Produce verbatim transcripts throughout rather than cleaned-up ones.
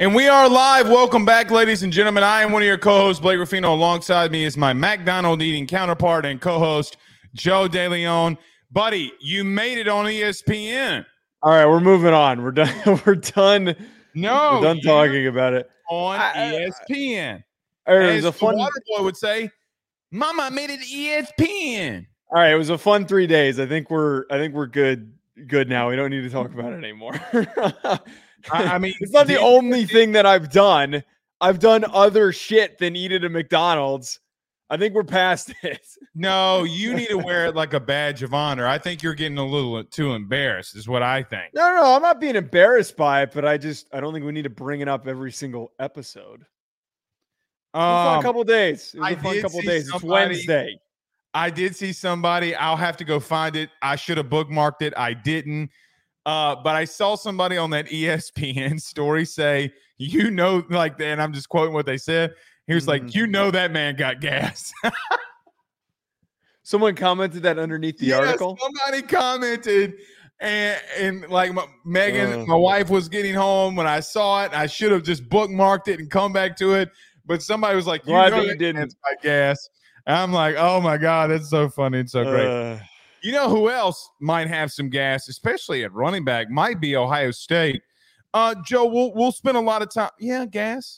And we are live. Welcome back, ladies and gentlemen. I am one of your co-hosts, Blake Ruffino. Alongside me is my McDonald eating counterpart and co-host, Joe DeLeon. Buddy, you made it on E S P N. All right, we're moving on. We're done. We're done. No, we're done talking about it on I, E S P N. I, it As was a the fun. Waterboy would say, "Mama made it to E S P N." All right, it was a fun three days. I think we're. I think we're good. Good now. We don't need to talk about it anymore. I, I mean, it's not the only thing that I've done. I've done other shit than eat at a McDonald's. I think we're past it. No, you need to wear it like a badge of honor. I think you're getting a little too embarrassed, is what I think. No, no, I'm not being embarrassed by it, but I just I don't think we need to bring it up every single episode. It was Um, a couple days. It was I a fun did couple see days. It's somebody- Wednesday. I did see somebody. I'll have to go find it. I should have bookmarked it. I didn't. Uh, but I saw somebody on that E S P N story say, you know, like, and I'm just quoting what they said. He was Mm-hmm. like, you know, that man got gas. Someone commented that underneath the Yes, article. Somebody commented, and, and like my, Megan, Uh. my wife was getting home when I saw it. I should have just bookmarked it and come back to it. But somebody was like, you Glad know, that you that didn't. man's got gas. And I'm like, oh my God, it's so funny. It's so great. Uh, You know who else might have some gas, especially at running back, might be Ohio State. Uh, Joe, we'll we'll spend a lot of time. Yeah, gas.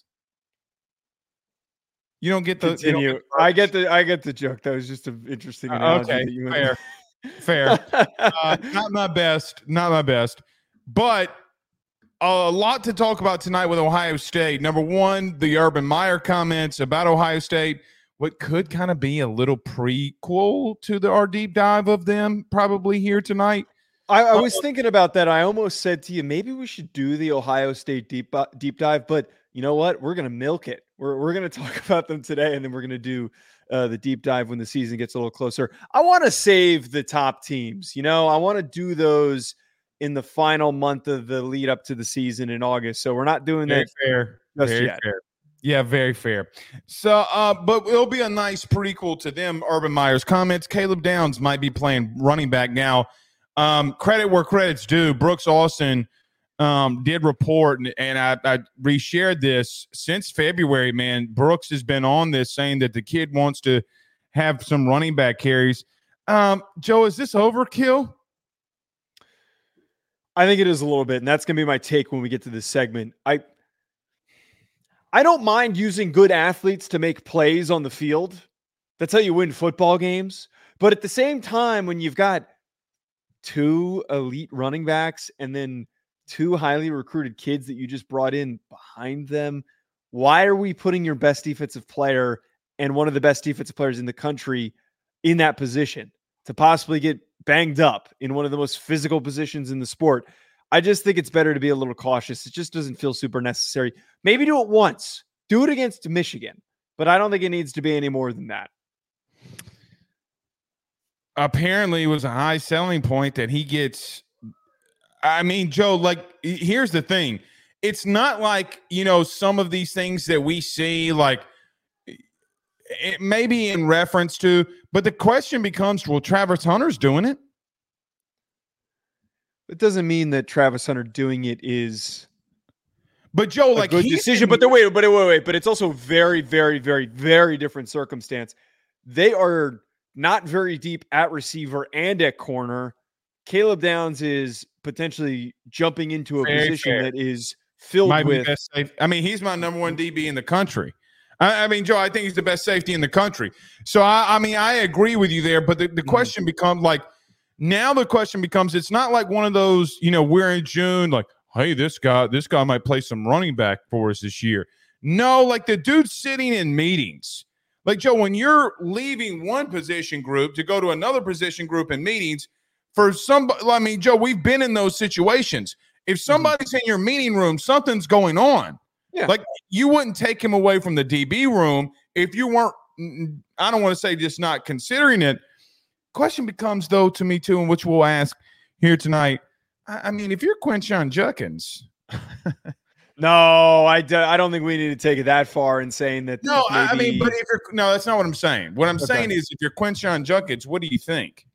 You don't get the you don't continue. get the- I get the I get the joke. That was just an interesting Uh, analogy. okay, that you went fair, fair. Uh, not my best, not my best, but a lot to talk about tonight with Ohio State. Number one, the Urban Meyer comments about Ohio State. What could kind of be a little prequel to the our deep dive of them probably here tonight. I, I was thinking about that. I almost said to you, maybe we should do the Ohio State deep uh, deep dive. But you know what? We're gonna milk it. We're we're gonna talk about them today, and then we're gonna do uh, the deep dive when the season gets a little closer. I want to save the top teams. You know, I want to do those in the final month of the lead up to the season in August. So we're not doing Very that fair. just Very yet. fair. Yeah, very fair. So, uh, but it'll be a nice prequel to them. Urban Meyer's comments. Caleb Downs might be playing running back now. Um, credit where credit's due. Brooks Austin um, did report, and, and I, I reshared this since February. Man, Brooks has been on this saying that the kid wants to have some running back carries. Um, Joe, is this overkill? I think it is a little bit, and that's going to be my take when we get to this segment. I I don't mind using good athletes to make plays on the field. That's how you win football games. But at the same time, when you've got two elite running backs and then two highly recruited kids that you just brought in behind them, why are we putting your best defensive player and one of the best defensive players in the country in that position to possibly get banged up in one of the most physical positions in the sport? I just think it's better to be a little cautious. It just doesn't feel super necessary. Maybe do it once. Do it against Michigan. But I don't think it needs to be any more than that. Apparently, it was a high selling point that he gets. I mean, Joe, like, here's the thing. It's not like, you know, some of these things that we see, like, it may be in reference to, but the question becomes, well, Travis Hunter's doing it. It doesn't mean that Travis Hunter doing it is But Joe, a like, good he's decision. in- But the wait, but wait, wait, but it's also very, very, very, very different circumstance. They are not very deep at receiver and at corner. Caleb Downs is potentially jumping into a Very position fair. that is filled might be with. best safe. I mean, he's my number one D B in the country. I, I mean, Joe, I think he's the best safety in the country. So, I, I mean, I agree with you there. But the, the Mhm. question becomes, like, now the question becomes, it's not like one of those, you know, we're in June, like, hey, this guy, this guy might play some running back for us this year. No, like the dude's sitting in meetings. Like, Joe, when you're leaving one position group to go to another position group in meetings, for somebody, I mean, Joe, we've been in those situations. If somebody's in your meeting room, something's going on. Yeah. Like, you wouldn't take him away from the D B room if you weren't, I don't want to say just not considering it. Question becomes, though, to me, too, and which we'll ask here tonight. I, I mean, if you're Quinshon Judkins. No, I, do, I don't think we need to take it that far in saying that. No, maybe, I I mean, but if you're, no, that's not what I'm saying. What I'm Okay. saying is, if you're Quinshon Judkins, what do you think?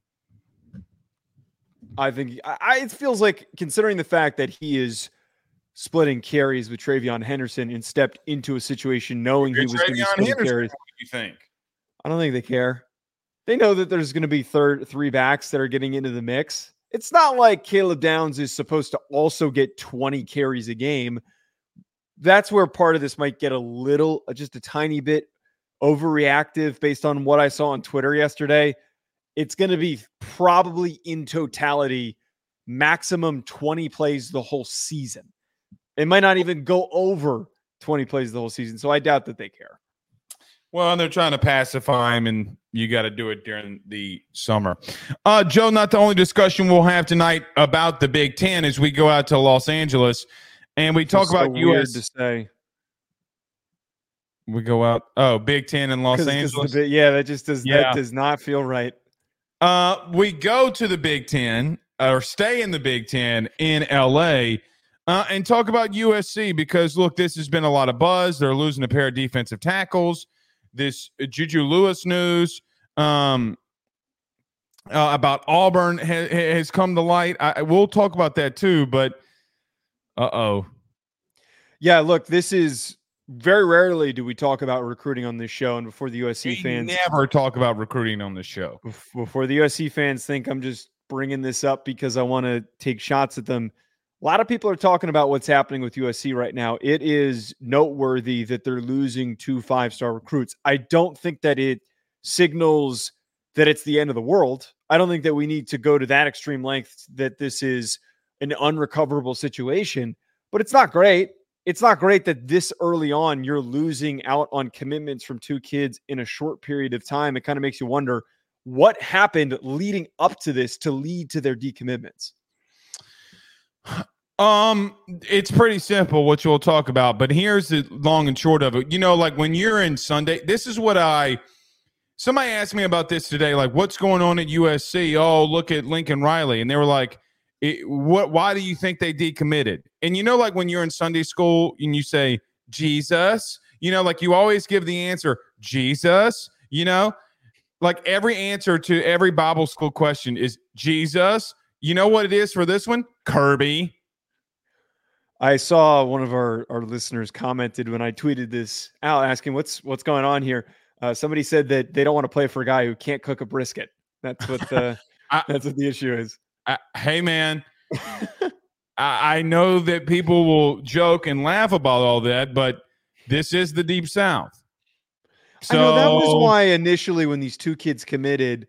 I think I, I, it feels like, considering the fact that he is splitting carries with Travion Henderson and stepped into a situation knowing he was going to be splitting Henderson, carries. what do you think? I don't think they care. They know that there's going to be third three backs that are getting into the mix. It's not like Caleb Downs is supposed to also get twenty carries a game. That's where part of this might get a little, just a tiny bit overreactive based on what I saw on Twitter yesterday. It's going to be probably in totality maximum twenty plays the whole season. It might not even go over twenty plays the whole season. So I doubt that they care. Well, they're trying to pacify him, and you got to do it during the summer. Uh, Joe, not the only discussion we'll have tonight about the Big Ten as we go out to Los Angeles and we talk so about weird U S. To say. We go out. Oh, Big Ten in Los Cause, Angeles. Cause the, yeah, that just does. Yeah. That does not feel right. Uh, we go to the Big Ten or stay in the Big Ten in L A uh, and talk about U S C because look, this has been a lot of buzz. They're losing a pair of defensive tackles. This Juju Lewis news um, uh, about Auburn ha- has come to light. I, we'll talk about that too, but uh-oh. Yeah, look, this is very rarely do we talk about recruiting on this show. And before the U S C We fans never talk about recruiting on this show. Before the U S C fans think I'm just bringing this up because I want to take shots at them. A lot of people are talking about what's happening with U S C right now. It is noteworthy that they're losing two five-star recruits. I don't think that it signals that it's the end of the world. I don't think that we need to go to that extreme length that this is an unrecoverable situation, but it's not great. It's not great that this early on you're losing out on commitments from two kids in a short period of time. It kind of makes you wonder what happened leading up to this to lead to their decommitments. Um, it's pretty simple what you'll talk about, but here's the long and short of it. You know, like when you're in Sunday, this is what I, somebody asked me about this today, like what's going on at U S C? Oh, look at Lincoln Riley. And they were like, it, what, why do you think they decommitted? And you know, like when you're in Sunday school and you say, Jesus, you know, like you always give the answer, Jesus, you know, like every answer to every Bible school question is Jesus. You know what it is for this one? Kirby. I saw one of our, our listeners commented when I tweeted this out asking what's what's going on here. Uh, somebody said that they don't want to play for a guy who can't cook a brisket. That's what the I, that's what the issue is. I, hey man, I, I know that people will joke and laugh about all that, but this is the Deep South. So I know that was why initially when these two kids committed,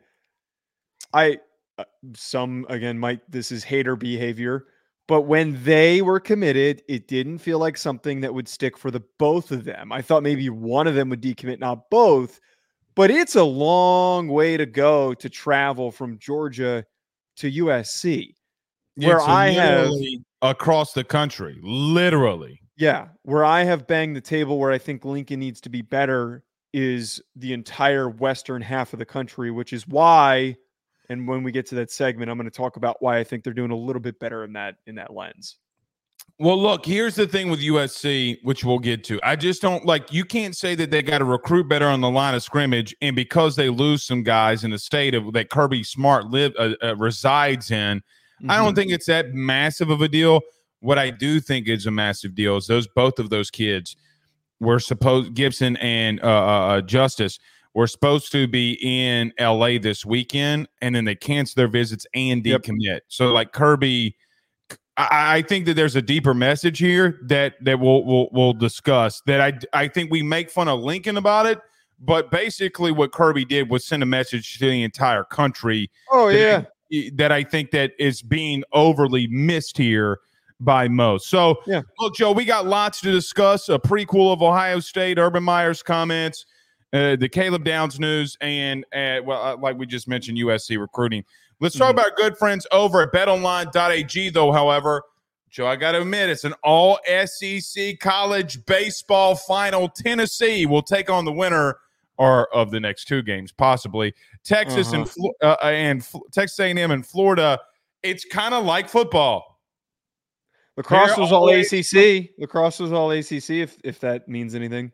I uh, some again might this is hater behavior. But when they were committed, it didn't feel like something that would stick for the both of them. I thought maybe one of them would decommit, not both. But it's a long way to go to travel from Georgia to U S C, where it's I have across the country, literally. Yeah, where I have banged the table where I think Lincoln needs to be better is the entire western half of the country, which is why. And when we get to that segment, I'm going to talk about why I think they're doing a little bit better in that in that lens. Well, look, here's the thing with U S C, which we'll get to. I just don't like you can't say that they got to recruit better on the line of scrimmage, and because they lose some guys in the state of that Kirby Smart live uh, uh, resides in, mm-hmm. I don't think it's that massive of a deal. What I do think is a massive deal is those both of those kids were supposed Gibson and uh, uh, Justice. We're supposed to be in L A this weekend, and then they cancel their visits and decommit. Yep. So, like Kirby, I, I think that there's a deeper message here that that we'll we'll, we'll discuss. That I I think we make fun of Lincoln about it, but basically what Kirby did was send a message to the entire country. Oh that yeah, I, that I think that is being overly missed here by most. So, yeah. Look, Joe, we got lots to discuss. A prequel of Ohio State, Urban Meyer's comments. Uh, the Caleb Downs news, and uh, well, uh, like we just mentioned, U S C recruiting. Let's talk mm-hmm. about our good friends over at bet online dot a g, though, however. Joe, I got to admit, it's an all-S E C college baseball final. Tennessee will take on the winner or of the next two games, possibly. Texas uh-huh. and uh, and Texas A and M and Florida. It's kind of like football. Lacrosse was all A C C. Lacrosse was all A C C, if if that means anything.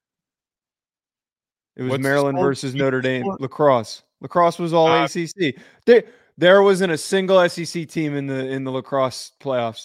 It was What's Maryland versus Notre Dame. Lacrosse. Lacrosse was all uh, A C C. There, there wasn't a single S E C team in the in the lacrosse playoffs.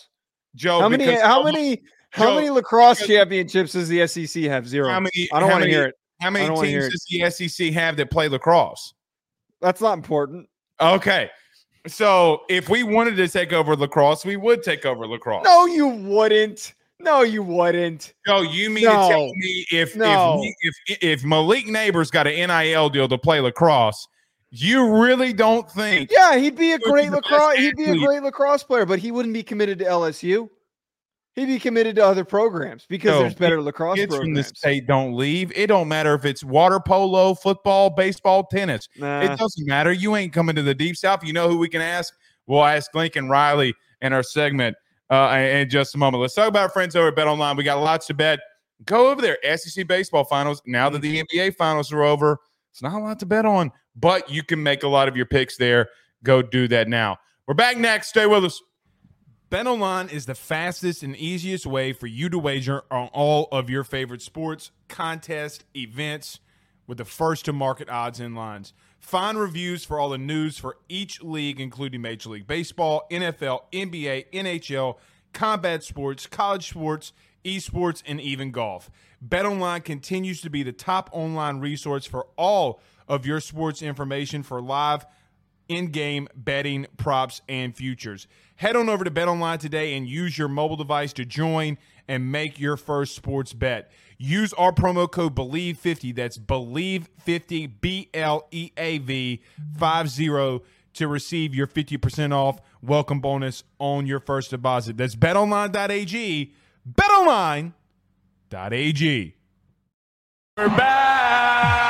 Joe. How many? Because How many? How Joe, many lacrosse because, championships does the S E C have? Zero. How many? I don't want to many, hear it. How many teams does the S E C have that play lacrosse? That's not important. Okay. So if we wanted to take over lacrosse, we would take over lacrosse. No, you wouldn't. No, you wouldn't. No, you mean no. to tell me if no. if, we, if if Malik Neighbors got an N I L deal to play lacrosse, you really don't think? Yeah, he'd be a great lacrosse. He'd be a great lacrosse player, but he wouldn't be committed to L S U. He'd be committed to other programs because no, there's better lacrosse kids programs. From the state don't leave. It don't matter if it's water polo, football, baseball, tennis. Nah. It doesn't matter. You ain't coming to the Deep South. You know who we can ask? We'll ask Lincoln Riley in our segment uh, in just a moment. Let's talk about our friends over at BetOnline. We got lots to bet. Go over there. S E C baseball finals. Now that the N B A finals are over, it's not a lot to bet on, but you can make a lot of your picks there. Go do that now. We're back next. Stay with us. BetOnline is the fastest and easiest way for you to wager on all of your favorite sports, contests, events with the first-to-market odds and lines. Find reviews for all the news for each league, including Major League Baseball, N F L, N B A, N H L, combat sports, college sports, esports, and even golf. BetOnline continues to be the top online resource for all of your sports information for live in-game betting, props, and futures. Head on over to BetOnline today and use your mobile device to join and make your first sports bet. Use our promo code believe fifty. That's believe fifty, B L E A V fifty, to receive your fifty percent off welcome bonus on your first deposit. That's bet online dot a g, bet online dot a g. We're back.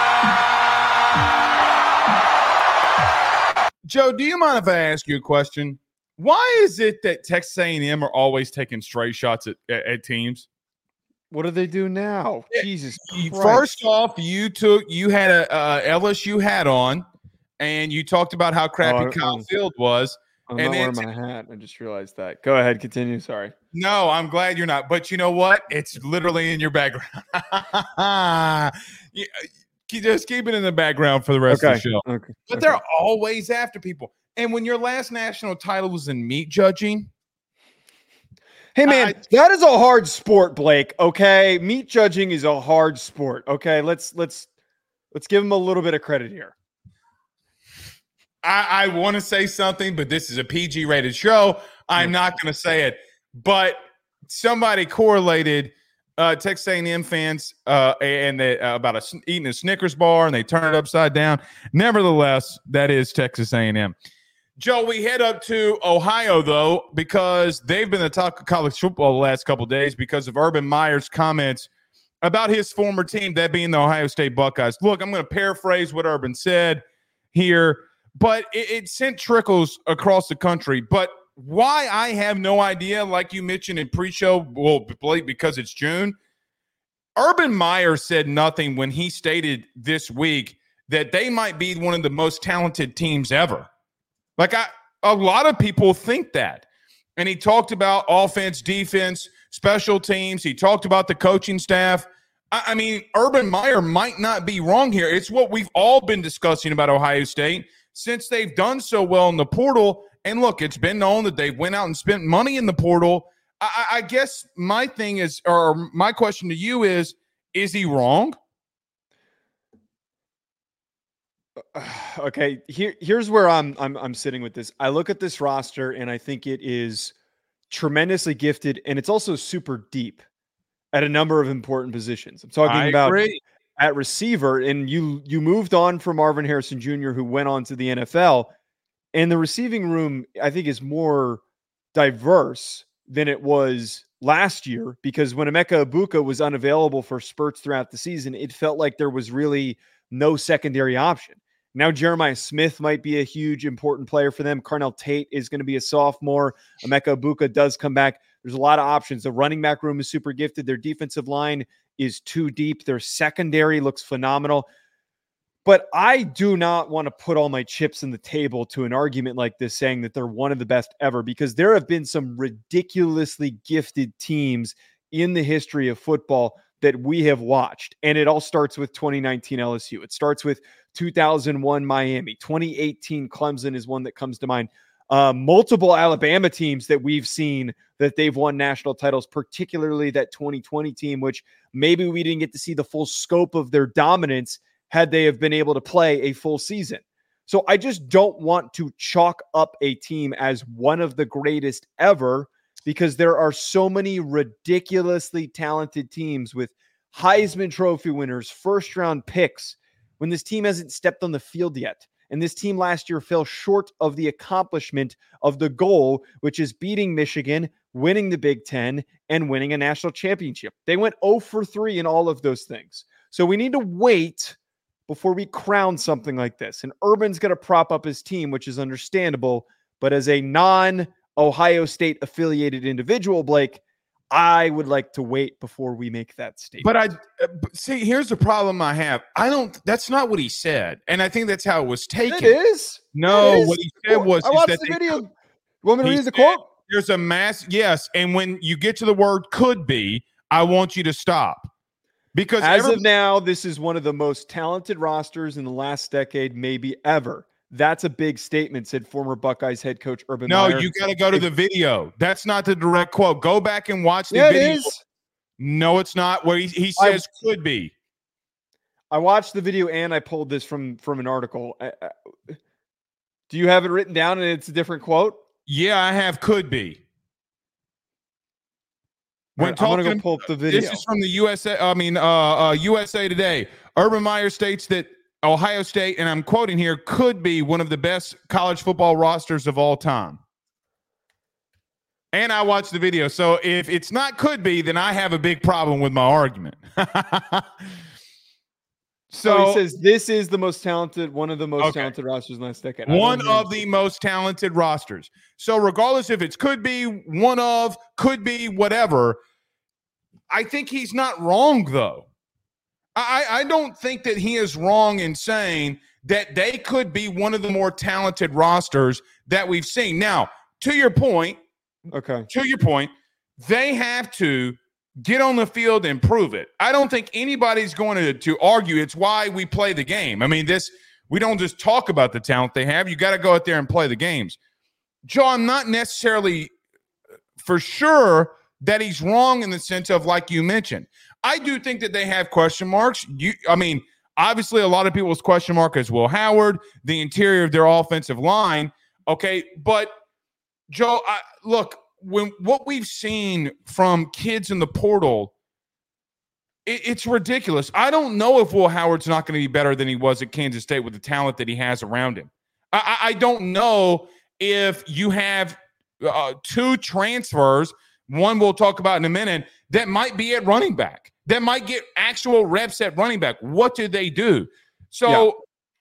Joe, do you mind if I ask you a question? Why is it that Texas A and M are always taking stray shots at, at, at teams? What do they do now? Yeah. Jesus Christ. First off, you took you had a uh, L S U hat on, and you talked about how crappy oh, Kyle um, Field was. I'm and not wearing my hat. I just realized that. Go ahead, continue. Sorry. No, I'm glad you're not. But you know what? It's literally in your background. you, just keep it in the background for the rest okay. of the show. Okay. But okay. they're always after people. And when your last national title was in meat judging. Hey, man, I, that is a hard sport, Blake. Okay. Meat judging is a hard sport. Okay. Let's, let's, let's give him a little bit of credit here. I, I want to say something, but this is a P G rated show. I'm not going to say it, but somebody correlated uh, Texas A and M fans uh, and they, uh, about a, eating a Snickers bar and they turn it upside down. Nevertheless, that is Texas A and M. Joe, we head up to Ohio, though, because they've been the talk of college football the last couple of days because of Urban Meyer's comments about his former team, that being the Ohio State Buckeyes. Look, I'm going to paraphrase what Urban said here, but it, it sent trickles across the country. But why, I have no idea, like you mentioned in pre-show, well, because it's June. Urban Meyer said nothing when he stated this week that they might be one of the most talented teams ever. Like, I, a lot of people think that. And he talked about offense, defense, special teams. He talked about the coaching staff. I, I mean, Urban Meyer might not be wrong here. It's what we've all been discussing about Ohio State since they've done so well in the portal. And look, it's been known that they went out and spent money in the portal. I, I guess my thing is, or my question to you is, is he wrong? Okay, here here's where I'm I'm I'm sitting with this. I look at this roster and I think it is tremendously gifted, and it's also super deep at a number of important positions. I'm talking I about agree. At receiver, and you you moved on from Marvin Harrison Junior, who went on to the N F L, and the receiving room I think is more diverse than it was last year, because when Emeka Egbuka was unavailable for spurts throughout the season, it felt like there was really no secondary option. Now Jeremiah Smith might be a huge, important player for them. Carnell Tate is going to be a sophomore. Emeka Egbuka does come back. There's a lot of options. The running back room is super gifted. Their defensive line is too deep. Their secondary looks phenomenal. But I do not want to put all my chips in the table to an argument like this, saying that they're one of the best ever, because there have been some ridiculously gifted teams in the history of football that we have watched. And it all starts with twenty nineteen L S U. It starts with two thousand one Miami. twenty eighteen Clemson is one that comes to mind. Uh, multiple Alabama teams that we've seen that they've won national titles, particularly that twenty twenty team, which maybe we didn't get to see the full scope of their dominance had they have been able to play a full season. So I just don't want to chalk up a team as one of the greatest ever, because there are so many ridiculously talented teams with Heisman Trophy winners, first round picks, when this team hasn't stepped on the field yet. And this team last year fell short of the accomplishment of the goal, which is beating Michigan, winning the Big Ten, and winning a national championship. They went zero for three in all of those things. So we need to wait before we crown something like this. And Urban's going to prop up his team, which is understandable. But as a non-Ohio State affiliated individual, Blake, I would like to wait before we make that statement. But I see, here's the problem I have. I don't, that's not what he said. And I think that's how it was taken. It is. No, it is. what he said was, I watched that the they, video. You want me to read the said, quote? There's a mass, yes. And when you get to the word could be, I want you to stop. Because as every, of now, this is one of the most talented rosters in the last decade, maybe ever. That's a big statement, said former Buckeyes head coach Urban No, Meyer. you got to go to the video. That's not the direct quote. Go back and watch the yeah, video. It is. No, it's not. Where he, he says I, could be. I watched the video and I pulled this from, from an article. I, I, do you have it written down and it's a different quote? Yeah, I have could be. When right, I'm going to go pull up the video. This is from the U S A. I mean, uh, uh, U S A Today. Urban Meyer states that Ohio State, and I'm quoting here, could be one of the best college football rosters of all time. And I watched the video. So if it's not could be, then I have a big problem with my argument. So oh, he says this is the most talented, one of the most okay. talented rosters in the last decade. One of the most talented rosters. So regardless if it's could be, one of, could be, whatever, I think he's not wrong, though. I, I don't think that he is wrong in saying that they could be one of the more talented rosters that we've seen. Now, to your point, okay, to your point, they have to get on the field and prove it. I don't think anybody's going to, to argue. It's why we play the game. I mean, this we don't just talk about the talent they have. You got to go out there and play the games. Joe, I'm not necessarily for sure that he's wrong in the sense of, like you mentioned, I do think that they have question marks. You, I mean, obviously a lot of people's question mark is Will Howard, the interior of their offensive line. Okay, but Joe, I, look, when what we've seen from kids in the portal, it, it's ridiculous. I don't know if Will Howard's not going to be better than he was at Kansas State with the talent that he has around him. I, I don't know if you have uh, two transfers, one we'll talk about in a minute, that might be at running back, that might get actual reps at running back. What do they do? So yeah.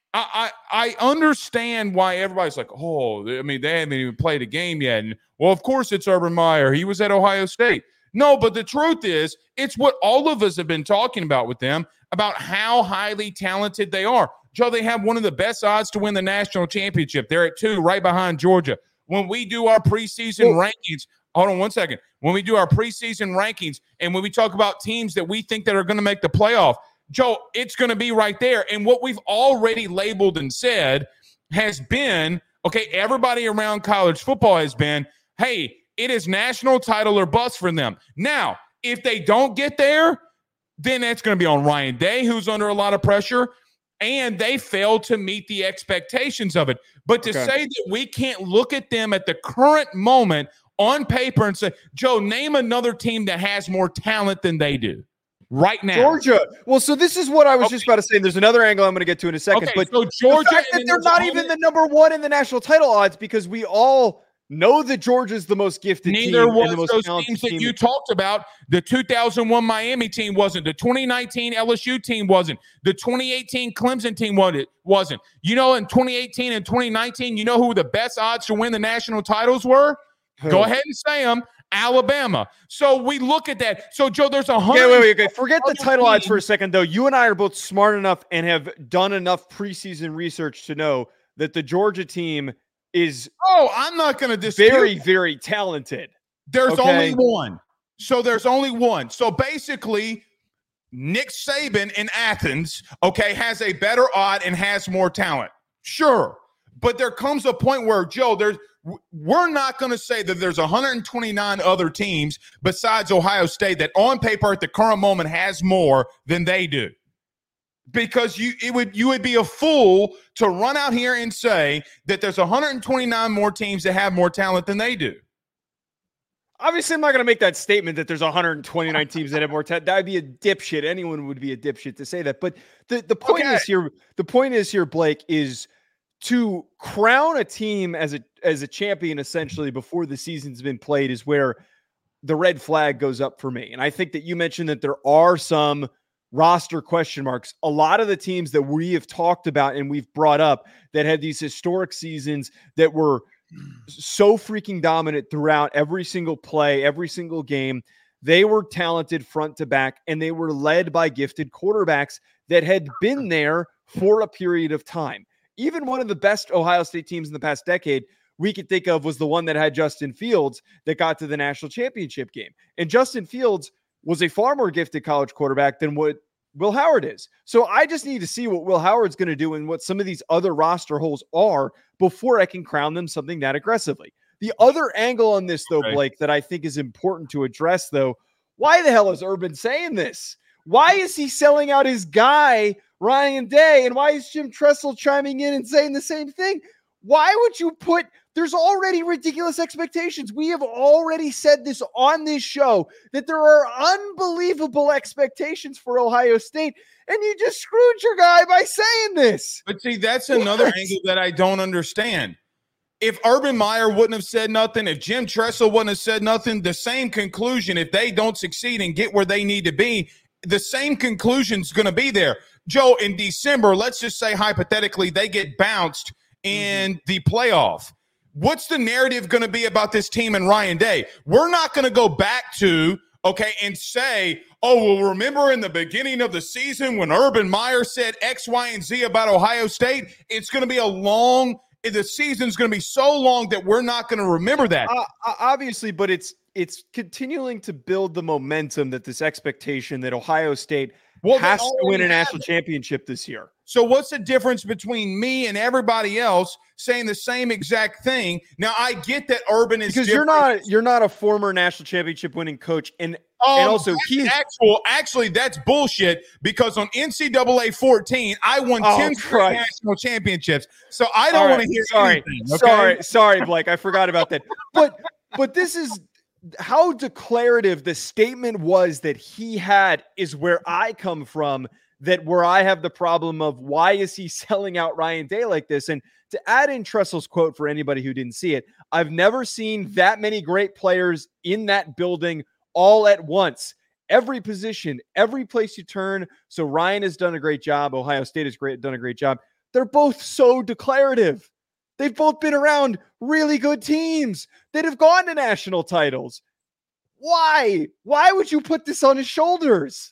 I, I I understand why everybody's like, oh, I mean, they haven't even played a game yet. And, well, of course it's Urban Meyer. He was at Ohio State. No, but the truth is, it's what all of us have been talking about with them, about how highly talented they are. Joe, they have one of the best odds to win the national championship. They're at two, right behind Georgia. When we do our preseason well, rankings, hold on one second. When we do our preseason rankings and when we talk about teams that we think that are going to make the playoff, Joe, it's going to be right there. And what we've already labeled and said has been, okay, everybody around college football has been, hey, it is national title or bust for them. Now, if they don't get there, then that's going to be on Ryan Day, who's under a lot of pressure, and they failed to meet the expectations of it. But to okay. say that we can't look at them at the current moment on paper and say, Joe, name another team that has more talent than they do right now. Georgia. Well, so this is what I was okay. just about to say. There's another angle I'm going to get to in a second. Okay, but so Georgia, the fact that they're not only, even the number one in the national title odds, because we all know that Georgia's the most gifted Neither team. was and the most those teams that team. you talked about. The two thousand one Miami team wasn't. The twenty nineteen L S U team wasn't. The twenty eighteen Clemson team wasn't. You know, in twenty eighteen and twenty nineteen, you know who the best odds to win the national titles were? Who? Go ahead and say them. Alabama. So we look at that. So, Joe, there's a hundred. Okay, wait, wait, wait. Forget the title odds for a second, though. You and I are both smart enough and have done enough preseason research to know that the Georgia team is oh, I'm not going to dispute. Very, very talented. There's okay? only one. So there's only one. So basically, Nick Saban in Athens, okay, has a better odd and has more talent. Sure. But there comes a point where, Joe, there's we're not going to say that there's one hundred twenty-nine other teams besides Ohio State that on paper at the current moment has more than they do. Because you it would you would be a fool to run out here and say that there's one hundred twenty-nine more teams that have more talent than they do. Obviously, I'm not going to make that statement that there's one hundred twenty-nine teams that have more talent. That would be a dipshit. Anyone would be a dipshit to say that. But the, the point okay. is here, the point is here, Blake, is to crown a team as a as a champion essentially before the season's been played is where the red flag goes up for me. And I think that you mentioned that there are some roster question marks. A lot of the teams that we have talked about and we've brought up that had these historic seasons that were so freaking dominant throughout every single play, every single game, they were talented front to back, and they were led by gifted quarterbacks that had been there for a period of time. Even one of the best Ohio State teams in the past decade we could think of was the one that had Justin Fields that got to the national championship game. And Justin Fields was a far more gifted college quarterback than what Will Howard is. So I just need to see what Will Howard's going to do and what some of these other roster holes are before I can crown them something that aggressively. The other angle on this, though, Blake, that I think is important to address, though, why the hell is Urban saying this? Why is he selling out his guy, Ryan Day? And why is Jim Tressel chiming in and saying the same thing? Why would you put – there's already ridiculous expectations. We have already said this on this show, that there are unbelievable expectations for Ohio State, and you just screwed your guy by saying this. But see, that's another what? angle that I don't understand. If Urban Meyer wouldn't have said nothing, if Jim Tressel wouldn't have said nothing, the same conclusion, if they don't succeed and get where they need to be, the same conclusion is going to be there. Joe, in December, let's just say hypothetically they get bounced in mm-hmm. the playoff. What's the narrative going to be about this team and Ryan Day? We're not going to go back to, okay, and say, oh, well, remember in the beginning of the season when Urban Meyer said X, Y, and Z about Ohio State? It's going to be a long – the season's going to be so long that we're not going to remember that. Uh, obviously, but it's it's continuing to build the momentum that this expectation that Ohio State well, has to win a national championship this year. So what's the difference between me and everybody else saying the same exact thing? Now, I get that Urban is because different. you're not you're not a former national championship winning coach, and um, and also he's actual actually that's bullshit because on N C double A fourteen I won oh, ten straight national championships. So I don't right, want to hear sorry, anything. Okay? Sorry, sorry, Blake, I forgot about that. But but this is how declarative the statement was that he had is where I come from. That where I have the problem of why is he selling out Ryan Day like this? And to add in Tressel's quote for anybody who didn't see it, I've never seen that many great players in that building all at once. Every position, every place you turn. So Ryan has done a great job. Ohio State has great, done a great job. They're both so declarative. They've both been around really good teams that have gone to national titles. Why? Why would you put this on his shoulders?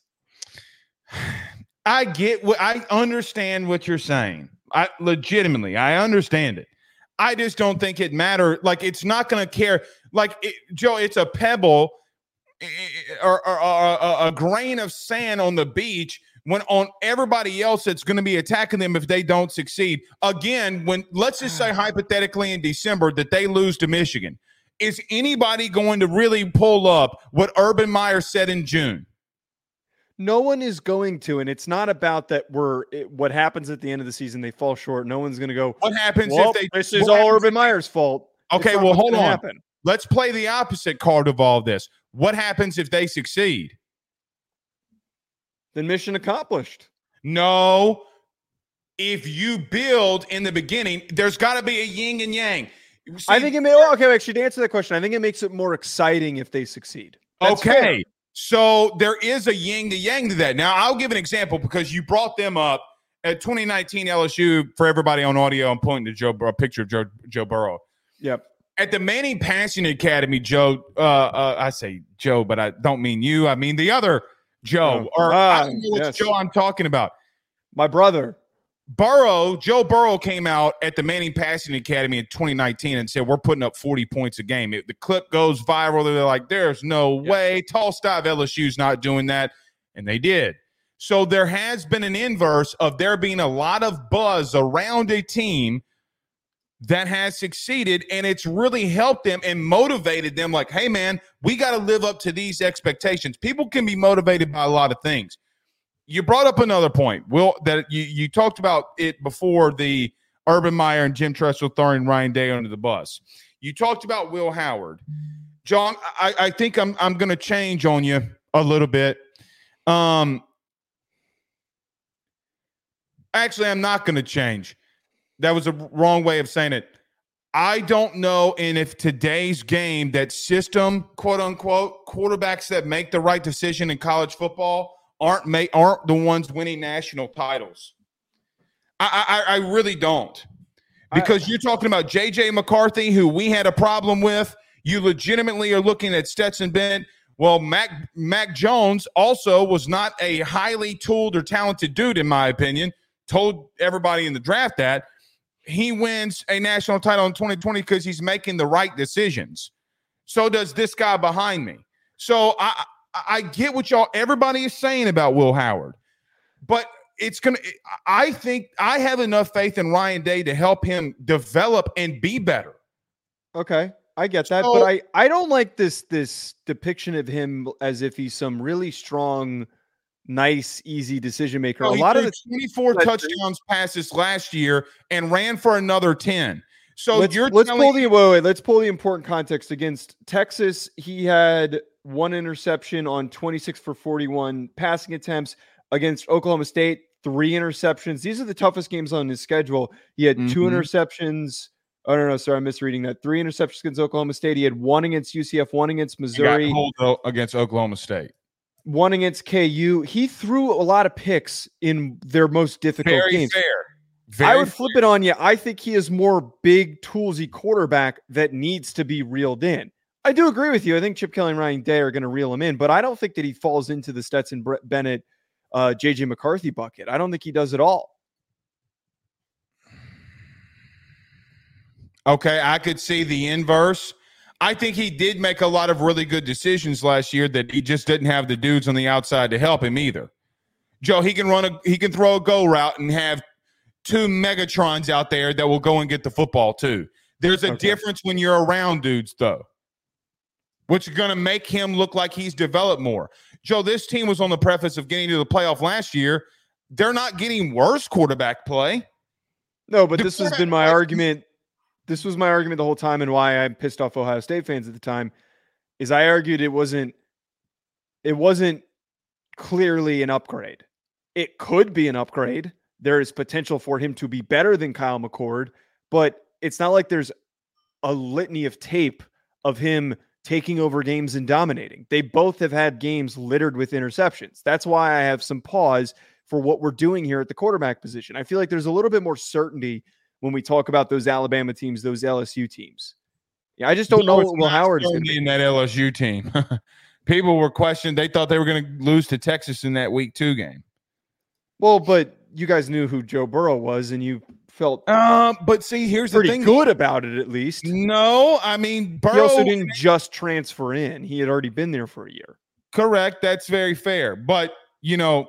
I get what I understand what you're saying. I legitimately, I understand it. I just don't think it matters. Like, it's not going to care. Like, it, Joe, it's a pebble or, or, or a, a grain of sand on the beach when on everybody else that's going to be attacking them if they don't succeed. Again, when let's just say hypothetically in December that they lose to Michigan, is anybody going to really pull up what Urban Meyer said in June? No one is going to, and it's not about that we're it, what happens at the end of the season, they fall short. No one's going to go, what happens well, if they this is all Urban Meyer's fault. Okay, well, hold on. Happen. Let's play the opposite card of all this. What happens if they succeed? Then mission accomplished. No. If you build in the beginning, there's got to be a yin and yang. See, I think it may, well, okay, actually, to answer that question, I think it makes it more exciting if they succeed. That's okay. Fair. So there is a yin to yang to that. Now, I'll give an example because you brought them up at twenty nineteen L S U. For everybody on audio, I'm pointing to Joe, a picture of Joe, Joe Burrow. Yep. At the Manning Passing Academy, Joe, uh, uh, I say Joe, but I don't mean you. I mean the other Joe. Oh, or uh, I don't know which yes. Joe I'm talking about. My brother. Burrow, Joe Burrow came out at the Manning Passing Academy in twenty nineteen and said, we're putting up forty points a game. It, the clip goes viral. They're like, there's no yeah. way. Tall Steve L S U's not doing that. And they did. So there has been an inverse of there being a lot of buzz around a team that has succeeded, and it's really helped them and motivated them like, hey, man, we got to live up to these expectations. People can be motivated by a lot of things. You brought up another point, Will, that you, you talked about it before, the Urban Meyer and Jim Tressel throwing Ryan Day under the bus. You talked about Will Howard. John, I, I think I'm I'm going to change on you a little bit. Um, actually, I'm not going to change. That was a wrong way of saying it. I don't know, and if today's game, that system, quote unquote, quarterbacks that make the right decision in college football aren't ma- aren't the ones winning national titles. I, I, I really don't, because I, you're talking about J J McCarthy, who we had a problem with. You legitimately are looking at Stetson Bennett. Well, Mac Mac Jones also was not a highly tooled or talented dude, in my opinion. Told everybody in the draft that. He wins a national title in twenty twenty because he's making the right decisions. So does this guy behind me. So I I get what y'all everybody is saying about Will Howard, but it's gonna. I think I have enough faith in Ryan Day to help him develop and be better. Okay, I get that, so, but I I don't like this this depiction of him as if he's some really strong, nice, easy decision maker. No, a lot of the twenty-four touchdowns passes last year and ran for another ten. So let's, you're let's telling pull the wait, wait, let's pull the important context. Against Texas, he had one interception on twenty-six for forty-one passing attempts. Against Oklahoma State, three interceptions. These are the toughest games on his schedule. He had mm-hmm. two interceptions. Oh, no, no, sorry, I'm misreading that. Three interceptions against Oklahoma State. He had one against U C F, one against Missouri. Got hold against Oklahoma State. One against K U. He threw a lot of picks in their most difficult Very games. Fair. Very I would fair. flip it on you. I think he is more big, toolsy quarterback that needs to be reeled in. I do agree with you. I think Chip Kelly and Ryan Day are going to reel him in, but I don't think that he falls into the Stetson Bennett, uh, J J McCarthy bucket. I don't think he does at all. Okay, I could see the inverse. I think he did make a lot of really good decisions last year that he just didn't have the dudes on the outside to help him either. Joe, he can run a he can throw a go route and have two Megatrons out there that will go and get the football too. There's a okay. difference when you're around dudes, though, which is going to make him look like he's developed more. Joe, this team was on the preface of getting to the playoff last year. They're not getting worse quarterback play. No, but the this has been my argument. This was my argument the whole time, and why I'm pissed off Ohio State fans at the time is I argued it wasn't it wasn't clearly an upgrade. It could be an upgrade. There is potential for him to be better than Kyle McCord, but it's not like there's a litany of tape of him taking over games and dominating. They both have had games littered with interceptions. That's why I have some pause for what we're doing here at the quarterback position. I feel like there's a little bit more certainty when we talk about those Alabama teams, those L S U teams. Yeah, I just don't know what Will Howard is going to be in that L S U team. People were questioning. They thought they were going to lose to Texas in that week two game. Well, but you guys knew who Joe Burrow was, and you felt uh, but see, here's pretty the thing. good about it, at least. No, I mean, Burrow. He also didn't just transfer in. He had already been there for a year. Correct. That's very fair. But, you know,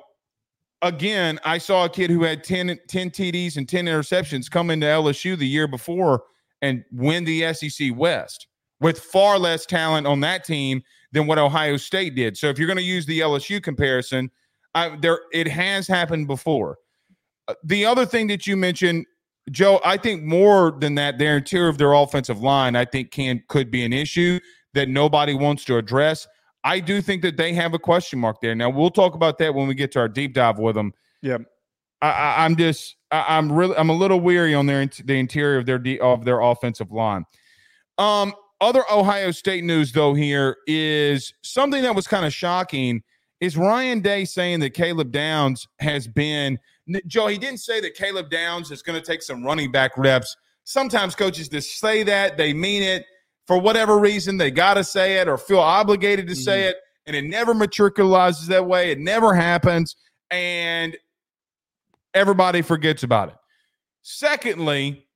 again, I saw a kid who had ten, ten T Ds and ten interceptions come into L S U the year before and win the S E C West with far less talent on that team than what Ohio State did. So if you're going to use the L S U comparison, I, there it has happened before. Uh, the other thing that you mentioned, Joe, I think more than that, their interior of their offensive line, I think can could be an issue that nobody wants to address. I do think that they have a question mark there. Now we'll talk about that when we get to our deep dive with them. Yeah, I, I, I'm just, I, I'm really, I'm a little weary on their the interior of their of their offensive line. Um, other Ohio State news though here is something that was kind of shocking. Is Ryan Day saying that Caleb Downs has been Joe? He didn't say that Caleb Downs is going to take some running back reps. Sometimes coaches just say that they mean it. For whatever reason, they got to say it or feel obligated to mm-hmm. say it, and it never materializes that way. It never happens, and everybody forgets about it. Secondly,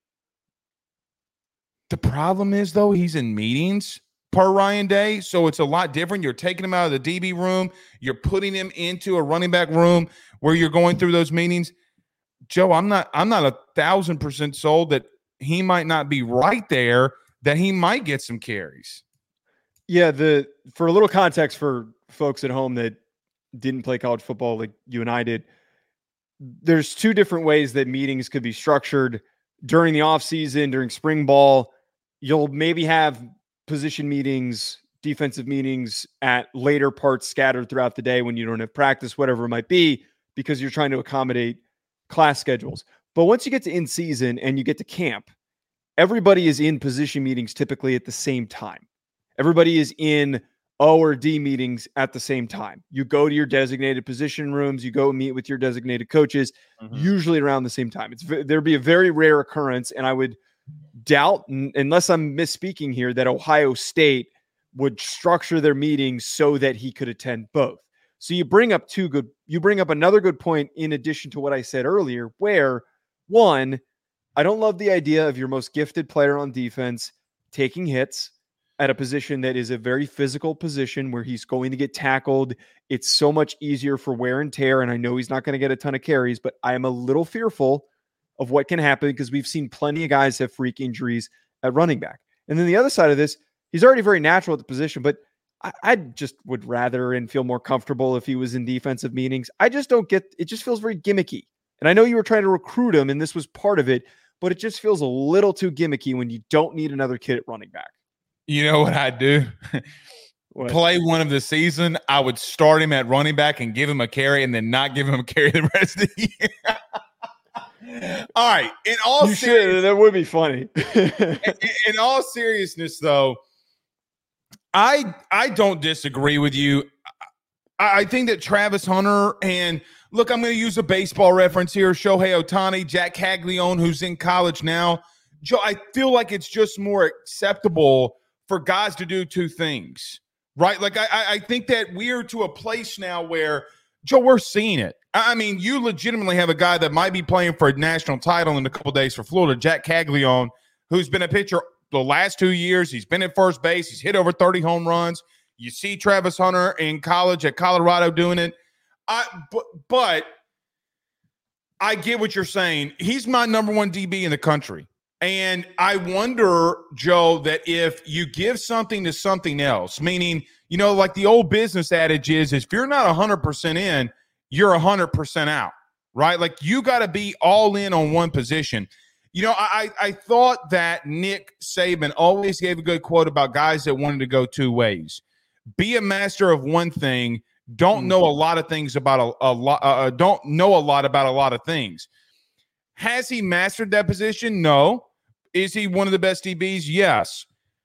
the problem is, though, he's in meetings per Ryan Day, so it's a lot different. You're taking him out of the D B room. You're putting him into a running back room where you're going through those meetings. Joe, I'm not I'm not a thousand percent sold that he might not be right there, that he might get some carries. Yeah, the for a little context for folks at home that didn't play college football like you and I did, there's two different ways that meetings could be structured during the offseason, during spring ball. You'll maybe have position meetings, defensive meetings at later parts scattered throughout the day when you don't have practice, whatever it might be, because you're trying to accommodate class schedules. But once you get to in season and you get to camp, everybody is in position meetings typically at the same time. Everybody is in O or D meetings at the same time. You go to your designated position rooms, you go meet with your designated coaches, mm-hmm. usually around the same time. It's there'd be a very rare occurrence, and I would doubt, unless I'm misspeaking here, that Ohio State would structure their meetings so that he could attend both. So you bring up two good, you bring up another good point in addition to what I said earlier, where one, I don't love the idea of your most gifted player on defense taking hits at a position that is a very physical position where he's going to get tackled. It's so much easier for wear and tear. And I know he's not going to get a ton of carries, but I am a little fearful of what can happen because we've seen plenty of guys have freak injuries at running back. And then the other side of this, he's already very natural at the position, but I, I just would rather and feel more comfortable if he was in defensive meetings. I just don't get, it just feels very gimmicky. And I know you were trying to recruit him and this was part of it, but it just feels a little too gimmicky when you don't need another kid at running back. You know what I'd do? What? Play one of the season. I would start him at running back and give him a carry and then not give him a carry the rest of the year. All right. In all you should, that would be funny. in, in all seriousness, though, I I don't disagree with you. I, I think that Travis Hunter and look, I'm going to use a baseball reference here. Shohei Ohtani, Jack Caglione, who's in college now. Joe, I feel like it's just more acceptable for guys to do two things, right? Like I, I think that we're to a place now where, Joe, we're seeing it. I mean, you legitimately have a guy that might be playing for a national title in a couple days for Florida, Jack Caglione, who's been a pitcher the last two years. He's been at first base. He's hit over thirty home runs. You see Travis Hunter in college at Colorado doing it. I, but, but I get what you're saying. He's my number one D B in the country. And I wonder, Joe, that if you give something to something else, meaning, you know, like the old business adage is, is if you're not one hundred percent in, you're one hundred percent out, right? Like you got to be all in on one position. You know, I, I thought that Nick Saban always gave a good quote about guys that wanted to go two ways. Be a master of one thing. Don't know a lot of things about a, a lot. Uh, don't know a lot about a lot of things. Has he mastered that position? No. Is he one of the best D Bs? Yes.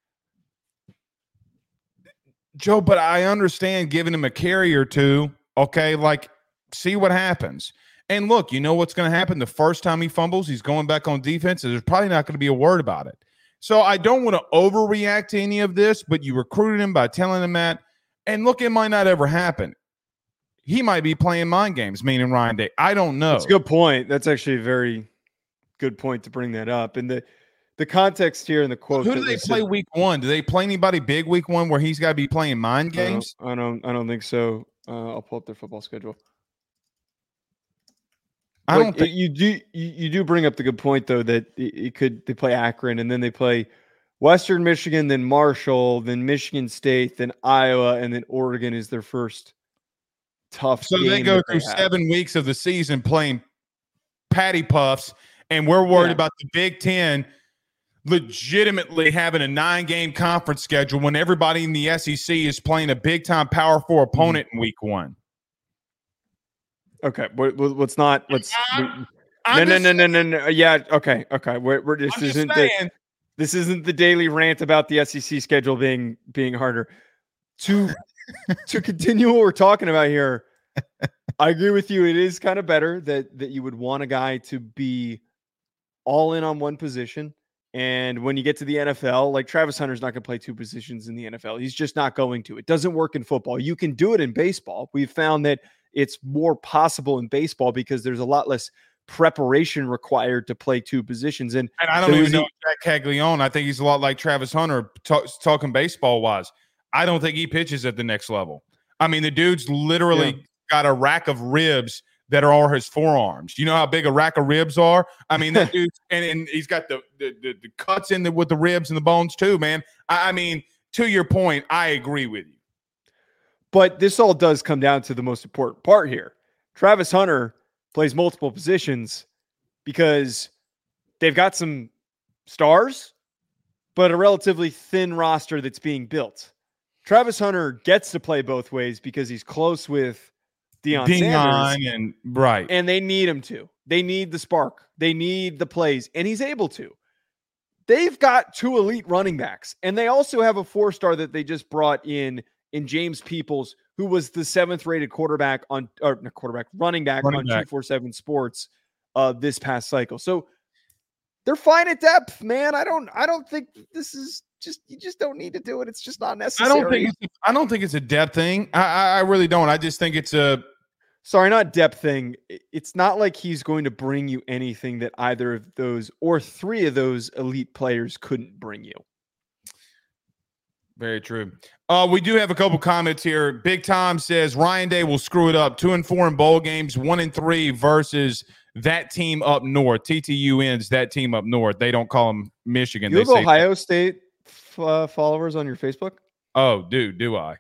Joe, but I understand giving him a carry or two. Okay, like, see what happens. And look, you know what's going to happen? The first time he fumbles, he's going back on defense, and there's probably not going to be a word about it. So I don't want to overreact to any of this, but you recruited him by telling him that. And look, it might not ever happen. He might be playing mind games, meaning Ryan Day. I don't know. That's a good point. That's actually a very good point to bring that up. And the The context here in the quote. Who do they play week one? Do they play anybody big week one where he's got to be playing mind games? I don't. I don't, I don't think so. Uh, I'll pull up their football schedule. I don't think you do. You, you do bring up the good point though that it, it could. They play Akron and then they play Western Michigan, then Marshall, then Michigan State, then Iowa, and then Oregon is their first tough. So game they go through they seven weeks of the season playing patty puffs, and we're worried yeah. about the Big Ten legitimately having a nine-game conference schedule when everybody in the S E C is playing a big-time Power Four opponent mm-hmm. in week one. Okay, let's not. Let's. I'm, I'm no, no, no, no, no, no. Yeah. Okay. Okay. We're, we're this I'm isn't the, this isn't the daily rant about the S E C schedule being being harder. To to continue what we're talking about here, I agree with you. It is kind of better that that you would want a guy to be all in on one position. And when you get to the N F L, like Travis Hunter's not going to play two positions in the N F L. He's just not going to. It doesn't work in football. You can do it in baseball. We've found that it's more possible in baseball because there's a lot less preparation required to play two positions. And, and I don't even know Jack Caglione. I think he's a lot like Travis Hunter talk, talking baseball wise. I don't think he pitches at the next level. I mean, the dude's literally yeah. got a rack of ribs that are his forearms. You know how big a rack of ribs are? I mean, that dude, and, and he's got the, the, the, the cuts in the, with the ribs and the bones too, man. I, I mean, to your point, I agree with you. But this all does come down to the most important part here. Travis Hunter plays multiple positions because they've got some stars, but a relatively thin roster that's being built. Travis Hunter gets to play both ways because he's close with Deion, Deion Sanders, and right, and they need him to. They need the spark. They need the plays, and he's able to. They've got two elite running backs, and they also have a four-star that they just brought in in James Peoples, who was the seventh-rated quarterback on or not quarterback running back running on two forty-seven Sports uh, this past cycle. So they're fine at depth, man. I don't. I don't think this is just. You just don't need to do it. It's just not necessary. I don't think. It's, I don't think it's a depth thing. I, I, I really don't. I just think it's a. Sorry, not depth thing. It's not like he's going to bring you anything that either of those or three of those elite players couldn't bring you. Very true. Uh, we do have a couple comments here. Big Tom says Ryan Day will screw it up. Two and four in bowl games, one and three versus that team up north. T T U N's that team up north. They don't call them Michigan. You they have say Ohio State uh, followers on your Facebook? Oh, dude, do I?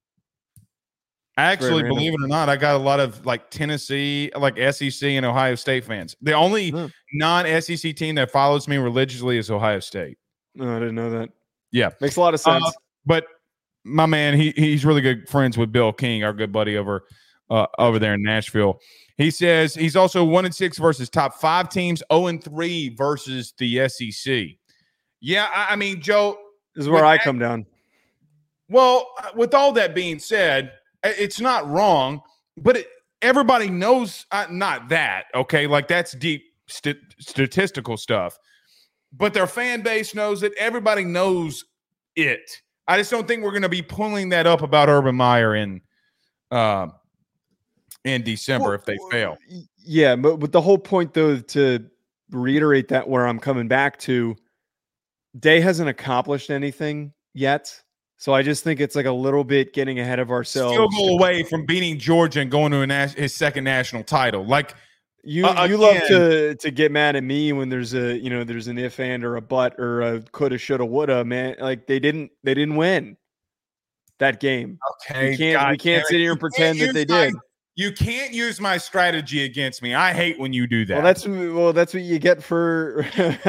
Actually, believe it or not, I got a lot of like Tennessee, like S E C and Ohio State fans. The only hmm. non-S E C team that follows me religiously is Ohio State. No, I didn't know that. Yeah. Makes a lot of sense. Uh, but my man, he he's really good friends with Bill King, our good buddy over uh, over there in Nashville. He says he's also one and six versus top five teams, zero and three versus the S E C. Yeah, I, I mean, Joe, this is where I that, come down. Well, with all that being said, it's not wrong, but it, everybody knows uh, not that, okay? Like, that's deep st- statistical stuff. But their fan base knows it. Everybody knows it. I just don't think we're going to be pulling that up about Urban Meyer in uh, in December well, if they fail. Yeah, but, but the whole point, though, to reiterate that where I'm coming back to, Day hasn't accomplished anything yet. So I just think it's like a little bit getting ahead of ourselves. Still go away from beating Georgia and going to a nas- his second national title. Like you, uh, you love to to get mad at me when there's a you know there's an if and or a but or a coulda, shoulda, woulda. Man, like they didn't they didn't win that game. Okay, we can't God, we can't sit here and pretend that they my, did. You can't use my strategy against me. I hate when you do that. Well, that's well that's what you get for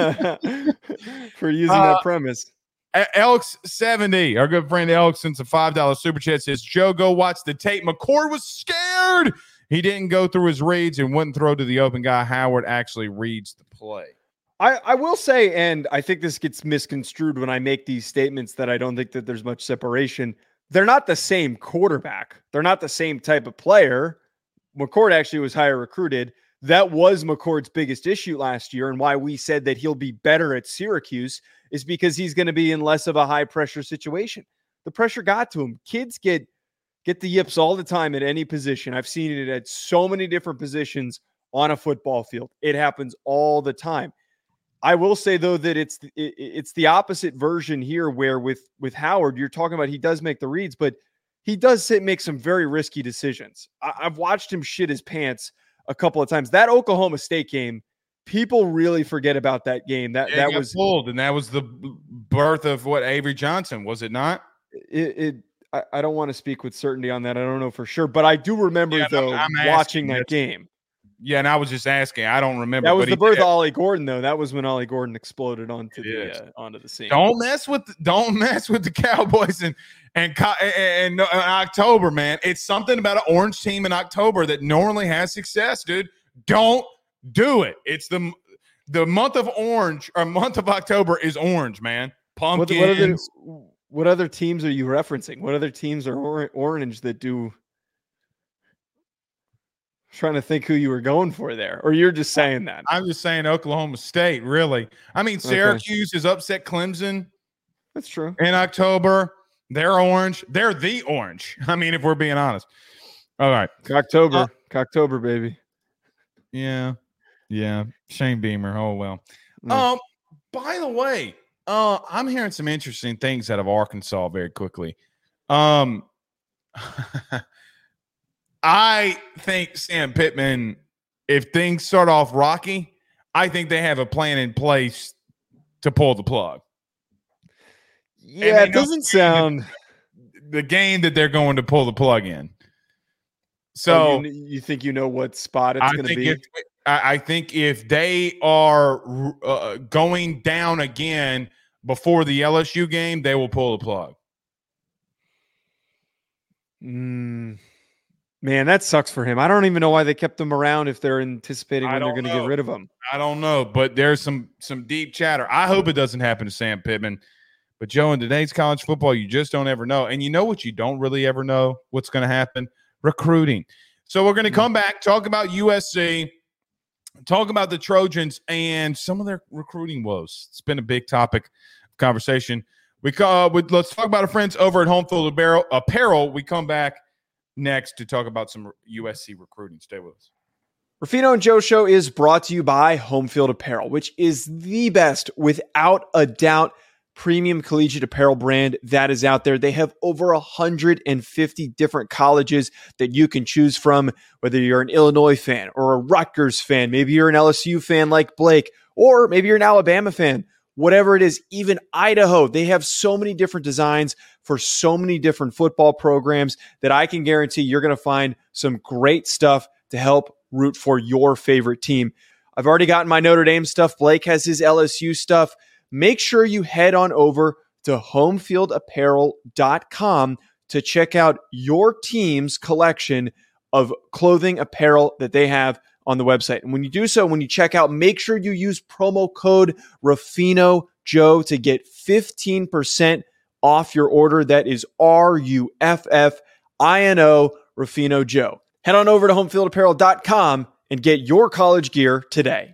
for using uh, that premise. Elks seventy, our good friend Elks, since a five dollar super chat says, Joe, go watch the tape. McCord was scared. He didn't go through his reads and wouldn't throw to the open guy. Howard actually reads the play. I, I will say, and I think this gets misconstrued when I make these statements that I don't think that there's much separation. They're not the same quarterback. They're not the same type of player. McCord actually was higher recruited. That was McCord's biggest issue last year, and why we said that he'll be better at Syracuse is because he's going to be in less of a high-pressure situation. The pressure got to him. Kids get get the yips all the time at any position. I've seen it at so many different positions on a football field. It happens all the time. I will say, though, that it's it, it's the opposite version here where with, with Howard, you're talking about he does make the reads, but he does sit, make some very risky decisions. I, I've watched him shit his pants a couple of times. That Oklahoma State game, people really forget about that game. That yeah, that was pulled, and that was the birth of what Avery Johnson, was it not? It. it I, I don't want to speak with certainty on that. I don't know for sure, but I do remember yeah, though I'm, I'm watching that game. Yeah, and I was just asking. I don't remember. That was but the birth did. of Ollie Gordon, though. That was when Ollie Gordon exploded onto it the uh, onto the scene. Don't mess with the, don't mess with the Cowboys and and in October, man. It's something about an orange team in October that normally has success, dude. Don't do it. It's the the month of orange or month of October is orange, man. Pumpkins. What, what, other, what other teams are you referencing? What other teams are or, orange that do? Trying to think who you were going for there, or you're just saying that. I'm just saying Oklahoma State, really. I mean, Syracuse okay. has upset Clemson. That's true. In October, they're orange. They're the orange. I mean, if we're being honest. All right. October. Uh, October, baby. Yeah. Yeah. Shane Beamer. Oh, well. Mm. Um. By the way, uh, I'm hearing some interesting things out of Arkansas very quickly. Um. I think Sam Pittman, if things start off rocky, I think they have a plan in place to pull the plug. Yeah, it doesn't sound the game that they're going to pull the plug in. So oh, you, you think you know what spot it's going to be? If, I, I think if they are uh, going down again before the L S U game, they will pull the plug. Mm, man, that sucks for him. I don't even know why they kept him around if they're anticipating when they're going to get rid of him. I don't know, but there's some some deep chatter. I hope it doesn't happen to Sam Pittman. But, Joe, in today's college football, you just don't ever know. And you know what you don't really ever know? What's going to happen? Recruiting. So we're going to come back, talk about U S C, talk about the Trojans, and some of their recruiting woes. It's been a big topic of conversation. We uh, with, Let's talk about our friends over at Home Field Apparel. Apparel. We come back next to talk about some U S C recruiting. Stay with us. Rufino and Joe Show is brought to you by Home Field Apparel, which is the best, without a doubt, premium collegiate apparel brand that is out there. They have over one hundred fifty different colleges that you can choose from, whether you're an Illinois fan or a Rutgers fan, maybe you're an L S U fan like Blake, or maybe you're an Alabama fan, whatever it is, even Idaho. They have so many different designs for so many different football programs that I can guarantee you're going to find some great stuff to help root for your favorite team. I've already gotten my Notre Dame stuff. Blake has his L S U stuff. Make sure you head on over to home field apparel dot com to check out your team's collection of clothing apparel that they have on the website. And when you do so, when you check out, make sure you use promo code Rufino Joe to get fifteen percent off your order. That is R U F F I N O, Rufino Joe. Head on over to home field apparel dot com and get your college gear today.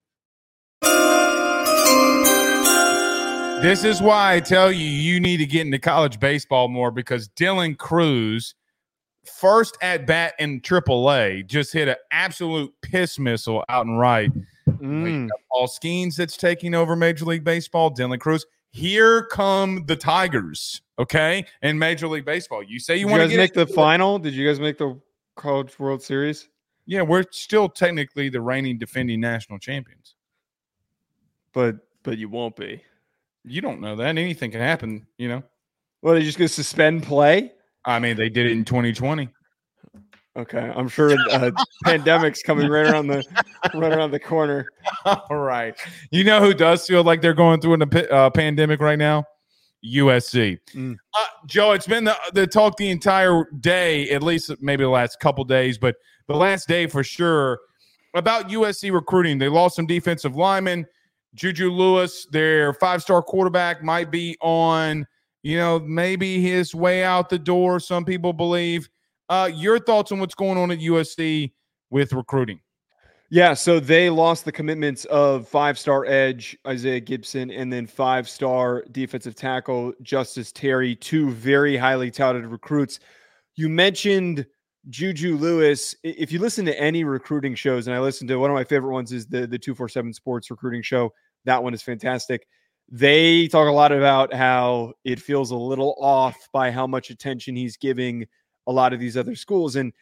This is why I tell you, you need to get into college baseball more, because Dylan Cruz, first at bat in triple A, just hit an absolute piss missile out and right. Mm. Paul Skeens that's taking over Major League Baseball, Dylan Cruz. Here come the Tigers, okay, in Major League Baseball. You say you want to make the final? Did you guys make the College World Series? Yeah, we're still technically the reigning defending national champions. But but you won't be. You don't know that. Anything can happen, you know. Well, they're just going to suspend play? I mean, they did it in twenty twenty. Okay, I'm sure uh, pandemic's coming right around the right around the corner. All right. You know who does feel like they're going through a uh, pandemic right now? U S C. Mm. Uh, Joe, it's been the, the talk the entire day, at least maybe the last couple days, but the last day for sure, about U S C recruiting. They lost some defensive linemen. Juju Lewis, their five-star quarterback, might be on, you know, maybe his way out the door, some people believe. Uh, your thoughts on what's going on at U S C with recruiting? Yeah, so they lost the commitments of five-star edge Isaiah Gibson and then five-star defensive tackle Justice Terry, two very highly touted recruits. You mentioned Juju Lewis. If you listen to any recruiting shows, and I listen to one of my favorite ones is the, the two forty-seven Sports recruiting show. That one is fantastic. They talk a lot about how it feels a little off by how much attention he's giving a lot of these other schools. And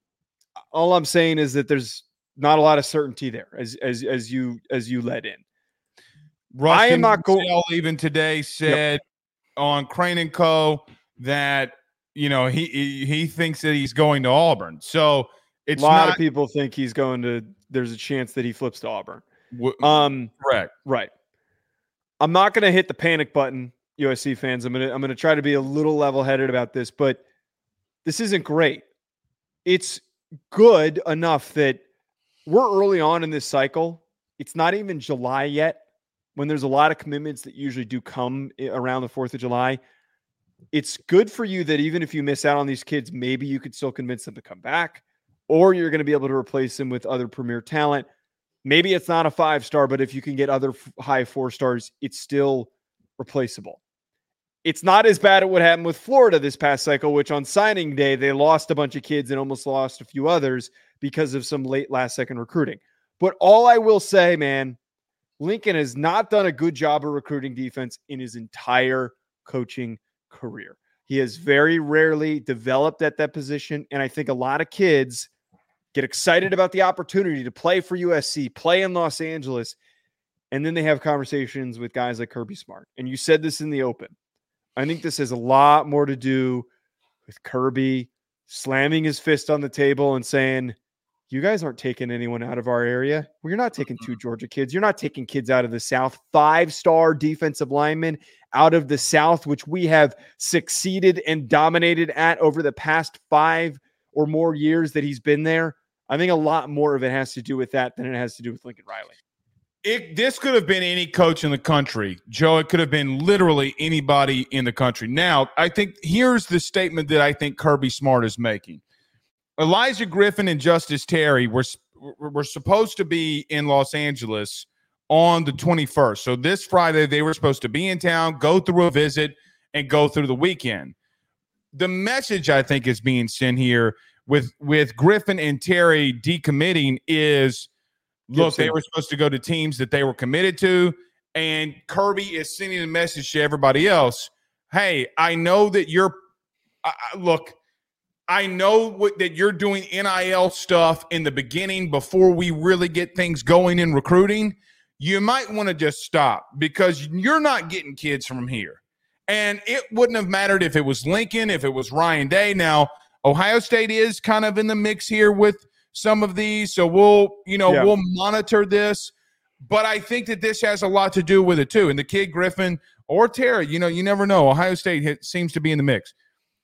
all I'm saying is that there's not a lot of certainty there as as as you as you let in. Rustin I am not going even today said yep. on Crane and Co that you know he, he he thinks that he's going to Auburn. So it's a lot not, of people think he's going to. There's a chance that he flips to Auburn. W- um, correct. Right. I'm not going to hit the panic button, U S C fans. I'm going to I'm going to try to be a little level-headed about this, but this isn't great. It's good enough that we're early on in this cycle. It's not even July yet, when there's a lot of commitments that usually do come around the fourth of July. It's good for you that even if you miss out on these kids, maybe you could still convince them to come back, or you're going to be able to replace them with other premier talent. Maybe it's not a five-star, but if you can get other f- high four stars, it's still replaceable. It's not as bad as what happened with Florida this past cycle, which on signing day, they lost a bunch of kids and almost lost a few others because of some late last-second recruiting. But all I will say, man, Lincoln has not done a good job of recruiting defense in his entire coaching career. He has very rarely developed at that position. And I think a lot of kids get excited about the opportunity to play for U S C, play in Los Angeles, and then they have conversations with guys like Kirby Smart. And you said this in the open. I think this has a lot more to do with Kirby slamming his fist on the table and saying, you guys aren't taking anyone out of our area. Well, you're not taking two Georgia kids. You're not taking kids out of the South. Five-star defensive linemen out of the South, which we have succeeded and dominated at over the past five or more years that he's been there. I think a lot more of it has to do with that than it has to do with Lincoln Riley. It, this could have been any coach in the country, Joe. It could have been literally anybody in the country. Now, I think here's the statement that I think Kirby Smart is making. Elijah Griffin and Justice Terry were, were supposed to be in Los Angeles on the twenty-first. So this Friday, they were supposed to be in town, go through a visit, and go through the weekend. The message I think is being sent here with, with Griffin and Terry decommitting is, look, they were supposed to go to teams that they were committed to, and Kirby is sending a message to everybody else. Hey, I know that you're uh, – look – I know what, that you're doing N I L stuff in the beginning before we really get things going in recruiting. You might want to just stop because you're not getting kids from here. And it wouldn't have mattered if it was Lincoln, if it was Ryan Day. Now, Ohio State is kind of in the mix here with some of these, so we'll, you know, yeah. we'll monitor this. But I think that this has a lot to do with it too. And the kid Griffin or Terry, you know, you never know. Ohio State hit, seems to be in the mix.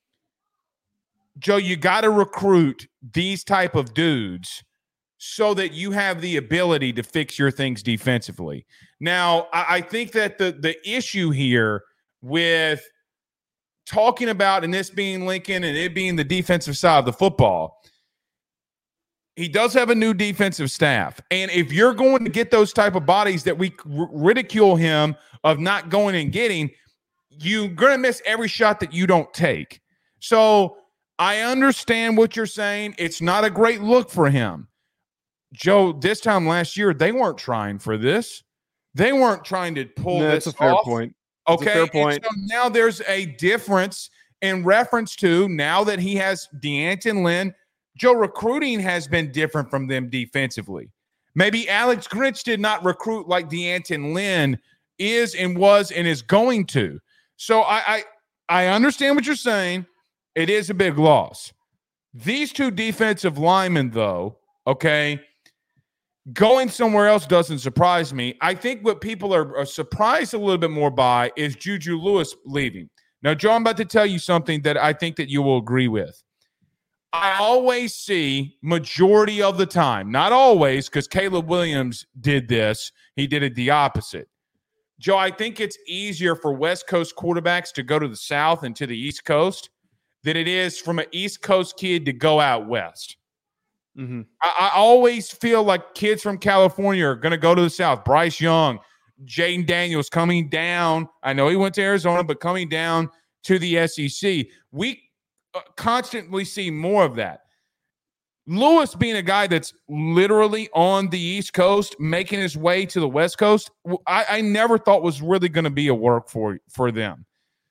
Joe, you got to recruit these type of dudes so that you have the ability to fix your things defensively. Now, I, I think that the, the issue here with talking about, and this being Lincoln and it being the defensive side of the football, he does have a new defensive staff. And if you're going to get those type of bodies that we r- ridicule him of not going and getting, you're going to miss every shot that you don't take. So I understand what you're saying. It's not a great look for him. Joe, this time last year, they weren't trying for this. They weren't trying to pull no, this that's a fair off. point. Okay. That's a fair point. So now there's a difference in reference to now that he has D'Anton Lynn. Joe, recruiting has been different from them defensively. Maybe Alex Grinch did not recruit like D'Anton Lynn is and was and is going to. So I, I I understand what you're saying. It is a big loss. These two defensive linemen, though, okay, going somewhere else doesn't surprise me. I think what people are, are surprised a little bit more by is Juju Lewis leaving. Now, Joe, I'm about to tell you something that I think that you will agree with. I always see majority of the time, not always, because Caleb Williams did this. He did it the opposite. Joe, I think it's easier for West Coast quarterbacks to go to the South and to the East Coast than it is from an East Coast kid to go out West. Mm-hmm. I, I always feel like kids from California are going to go to the South. Bryce Young, Jaden Daniels coming down. I know he went to Arizona, but coming down to the S E C. We uh, constantly see more of that. Lewis being a guy that's literally on the East Coast, making his way to the West Coast, I, I never thought was really going to be a work for, for them.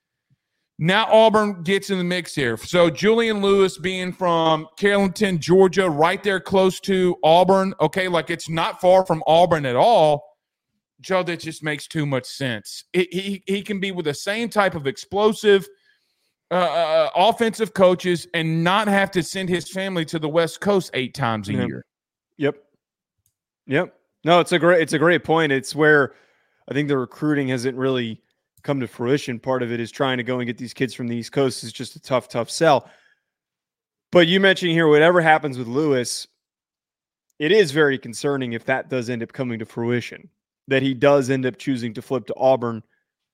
Now Auburn gets in the mix here. So Julian Lewis being from Carrollton, Georgia, right there close to Auburn. Okay, like it's not far from Auburn at all. Joe, that just makes too much sense. It, he, he can be with the same type of explosive uh, uh, offensive coaches and not have to send his family to the West Coast eight times a yeah. year. Yep. Yep. No, it's a great, it's a great point. It's where I think the recruiting hasn't really come to fruition. Part of it is trying to go and get these kids from the East Coast is just a tough, tough sell. But you mentioned here, whatever happens with Lewis, it is very concerning if that does end up coming to fruition, that he does end up choosing to flip to Auburn.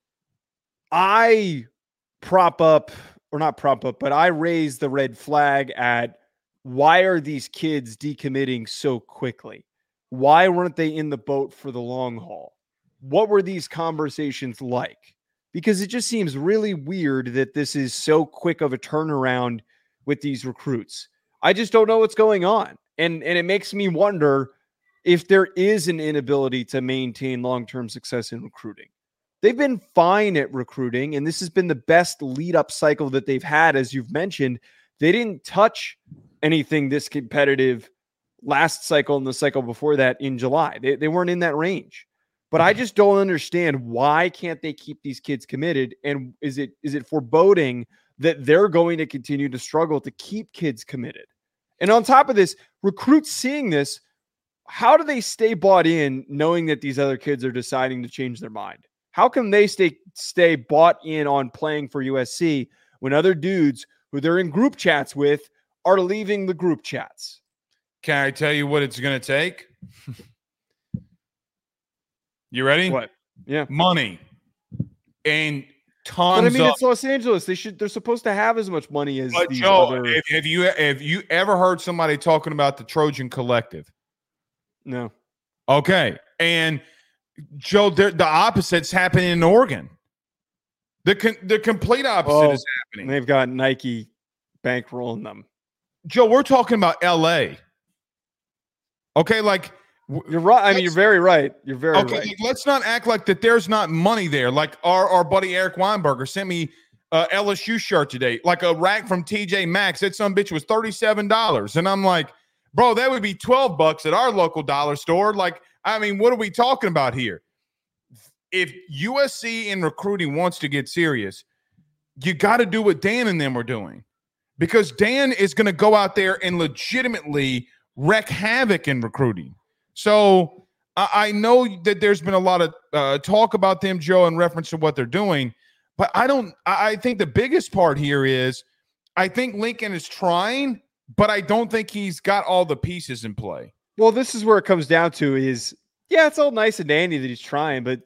I prop up, or not prop up, but I raise the red flag at why are these kids decommitting so quickly? Why weren't they in the boat for the long haul? What were these conversations like? Because it just seems really weird that this is so quick of a turnaround with these recruits. I just don't know what's going on. And, and it makes me wonder if there is an inability to maintain long-term success in recruiting. they've been fine at recruiting, and this has been the best lead-up cycle that they've had, as you've mentioned. They didn't touch anything this competitive last cycle and the cycle before that in July. They, they weren't in that range. But I just don't understand, why can't they keep these kids committed? And is it is it foreboding that they're going to continue to struggle to keep kids committed? And on top of this, recruits seeing this, how do they stay bought in knowing that these other kids are deciding to change their mind? How can they stay stay bought in on playing for U S C when other dudes who they're in group chats with are leaving the group chats? Can I tell you what it's going to take? You ready? What? Yeah. Money. And tons But I mean, of, it's Los Angeles. They should, they're supposed to have as much money as but these Joe, other. if, if you if you ever heard somebody talking about the Trojan Collective? No. Okay. And Joe, the opposite's happening in Oregon. The con, the complete opposite Oh, is And happening. they've got Nike bankrolling them. Joe, we're talking about L A. Okay, like You're right. I mean, you're very right. You're very okay, right. let's not act like that there's not money there. Like our, our buddy Eric Weinberger sent me a L S U shirt today, like a rack from T J Maxx. That some bitch was thirty-seven dollars. And I'm like, bro, that would be twelve bucks at our local dollar store. Like, I mean, what are we talking about here? If U S C in recruiting wants to get serious, you got to do what Dan and them are doing, because Dan is going to go out there and legitimately wreak havoc in recruiting. So I, I know that there's been a lot of uh, talk about them, Joe, in reference to what they're doing, but I don't. I, I think the biggest part here is I think Lincoln is trying, but I don't think he's got all the pieces in play. Well, this is where it comes down to is, yeah, it's all nice and dandy that he's trying, but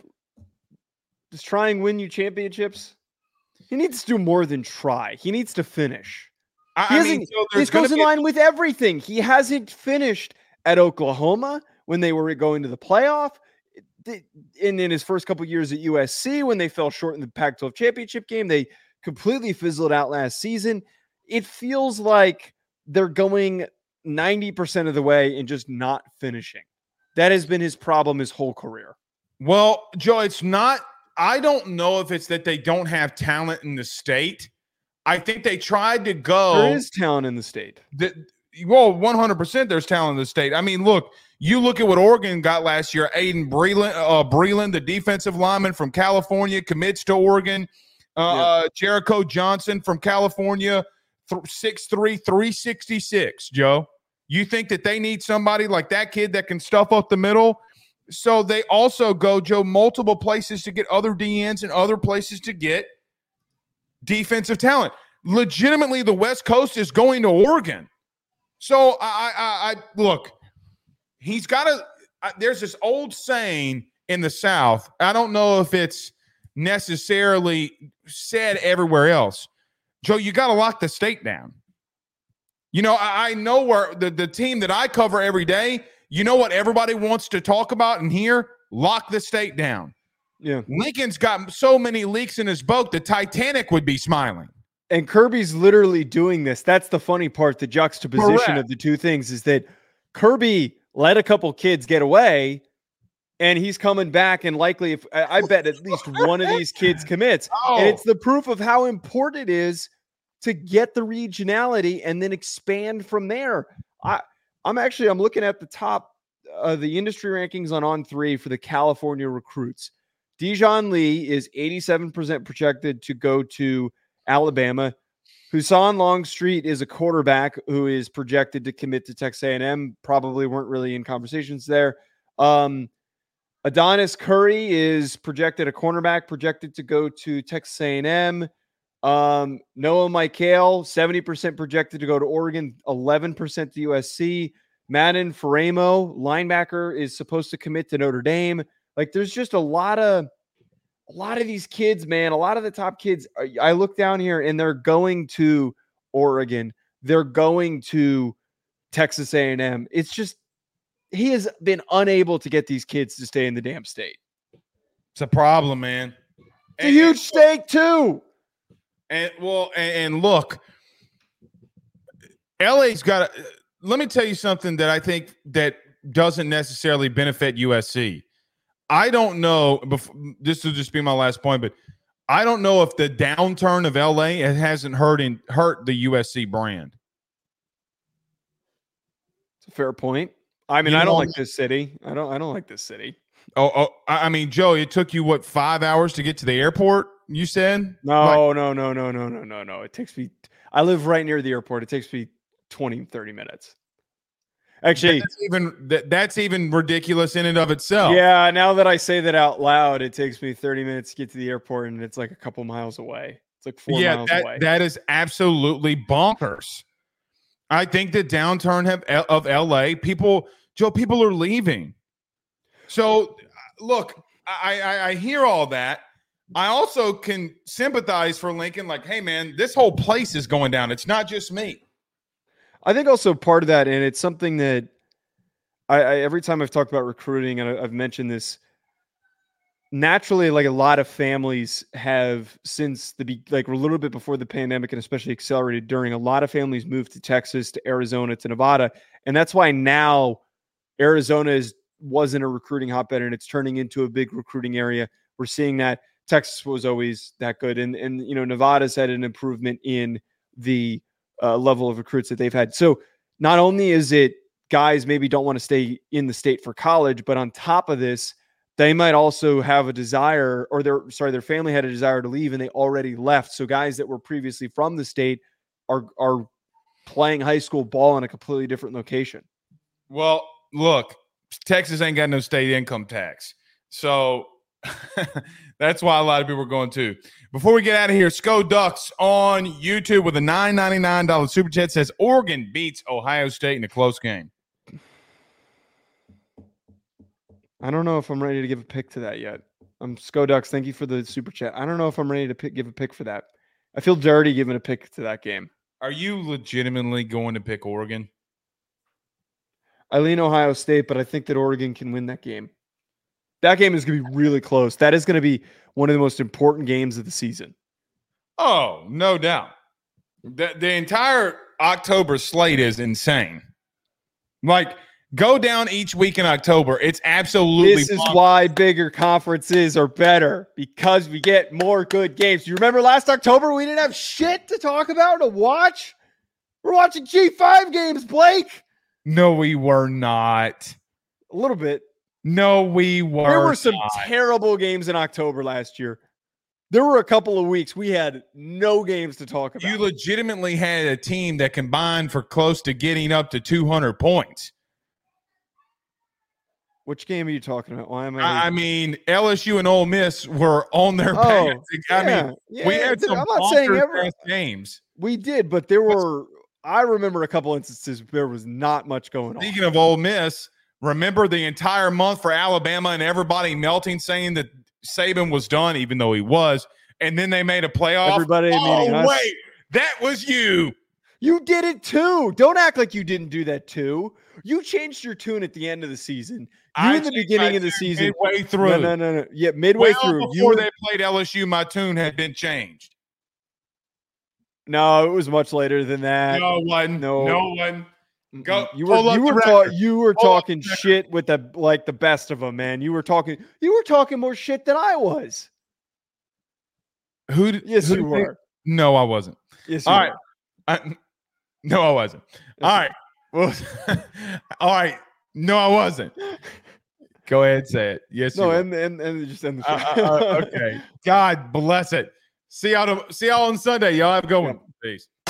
does trying win you championships? He needs to do more than try. He needs to finish. I, He I hasn't- mean, so there's this goes gonna in be a- line with everything. He hasn't finished at Oklahoma when they were going to the playoff, th- and in his first couple years at U S C when they fell short in the Pac twelve championship game. They completely fizzled out last season. It feels like they're going ninety percent of the way and just not finishing. That has been his problem his whole career. Well, Joe, it's not. I don't know if it's that they don't have talent in the state. I think they tried to go. There is talent in the state. The, well, one hundred percent there's talent in the state. I mean, look, you look at what Oregon got last year. Aiden Breland, uh, Breland, the defensive lineman from California, commits to Oregon. Uh, Yeah. uh, Jericho Johnson from California, th- six three, three sixty-six, Joe. You think that they need somebody like that kid that can stuff up the middle? So they also go, Joe, multiple places to get other D Ns and other places to get defensive talent. Legitimately, the West Coast is going to Oregon. So I, I, I look, he's got to. There's this old saying in the South. I don't know if it's necessarily said everywhere else. Joe, you got to lock the state down. You know, I, I know where the, the team that I cover every day. You know what everybody wants to talk about and hear? Lock the state down. Yeah. Lincoln's got so many leaks in his boat, the Titanic would be smiling. And Kirby's literally doing this. That's the funny part. The juxtaposition Correct. of the two things is that Kirby let a couple kids get away, and he's coming back. And likely, if I I bet at least one of these kids commits, Oh. and it's the proof of how important it is to get the regionality and then expand from there. I, I'm actually I'm looking at the top uh, the industry rankings on On three for the California recruits. Dijon Lee is eighty-seven percent projected to go to Alabama. Husan Longstreet is a quarterback who is projected to commit to Texas A and M. Probably weren't really in conversations there. Um, Adonis Curry is projected a cornerback projected to go to Texas A and M. Um, Noah Michael, seventy percent projected to go to Oregon, eleven percent to U S C. Madden Faremo, linebacker, is supposed to commit to Notre Dame. Like, there's just a lot of a lot of these kids, man. A lot of the top kids. I- I look down here and they're going to Oregon. They're going to Texas A and M. It's just he has been unable to get these kids to stay in the damn state. It's a problem, man. It's a huge stake too. And well, and, and look, L A's got. A, let me tell you something that I think that doesn't necessarily benefit U S C. I don't know. Before, this will just be my last point, but I don't know if the downturn of L A it hasn't hurt in, hurt the U S C brand. It's a fair point. I mean, You I don't know- like this city. I don't. I don't like this city. Oh, oh, I I mean, Joe, it took you what five hours to get to the airport? You said No, no, no, no, no, no, no, no. It takes me. I live right near the airport. It takes me twenty, thirty minutes. Actually, that's even that, that's even ridiculous in and of itself. yeah. Now that I say that out loud, it takes me thirty minutes to get to the airport, and it's like a couple miles away. It's like four yeah, miles that, away. that is absolutely bonkers. I think the downturn have, of L A, people, Joe, people are leaving. So, look, I, I, I hear all that. I also can sympathize for Lincoln. Like, hey, man, this whole place is going down. It's not just me. I think also part of that, and it's something that I, I every time I've talked about recruiting, and I, I've mentioned this. Naturally, like a lot of families have since the be- like a little bit before the pandemic, and especially accelerated during. A lot of families moved to Texas, to Arizona, to Nevada, and that's why now Arizona is wasn't a recruiting hotbed, and it's turning into a big recruiting area. We're seeing that. Texas was always that good, and and you know Nevada's had an improvement in the uh, level of recruits that they've had. So not only is it guys maybe don't want to stay in the state for college, but on top of this, they might also have a desire, or their sorry, their family had a desire to leave, and they already left. So guys that were previously from the state are are playing high school ball in a completely different location. Well, look, Texas ain't got no state income tax. So that's why a lot of people are going to. Before we get out of here, Sco Ducks on YouTube with a nine ninety-nine dollars super chat says Oregon beats Ohio State in a close game. I don't know if I'm ready to give a pick to that yet. I'm Sco Ducks. Thank you for the super chat. I don't know if I'm ready to pick, give a pick for that. I feel dirty giving a pick to that game. Are you legitimately going to pick Oregon? I lean Ohio State, but I think that Oregon can win that game. That game is going to be really close. That is going to be one of the most important games of the season. Oh, no doubt. The, the entire October slate is insane. Like, go down each week in October. It's absolutely This is fun. why bigger conferences are better, because we get more good games. You remember last October we didn't have shit to talk about to watch? We're watching G five games, Blake. No, we were not. A little bit. No, we were There were some not. terrible games in October last year. There were a couple of weeks we had no games to talk about. You legitimately had a team that combined for close to getting up to two hundred points. Which game are you talking about? Why am I? I I mean, L S U and Ole Miss were on their Oh, pants. I yeah, mean, yeah, we had dude, some I'm not saying bonkers every- ass games. we did, but there were. I remember a couple instances where there was not much going on. Speaking of Ole Miss, remember the entire month for Alabama and everybody melting, saying that Saban was done, even though he was, and then they made a playoff. Everybody meaning oh us. wait, that was you. You did it too. Don't act like you didn't do that too. You changed your tune at the end of the season. You I in the changed beginning my of the tune season. midway through. No, no, no, no. Yeah, midway well through. before You were, they played L S U, my tune had been changed. no, it was much later than that. No one. no. No one. Mm-mm. Go- You pull were up you the were ta- record. you were Pull up talking the record. shit with the like the best of them, man. You were talking you were talking more shit than I was. Who? Did, Yes, who you did- were. No, I wasn't. Yes, you All right. were. I, no, I wasn't. All right. Well, all right. No, I wasn't. Go ahead, say it. Yes, No, you were. and and and just end the show. Uh, uh, uh, okay. God bless it. See y'all. To, see y'all on Sunday. Y'all have a good one. Peace.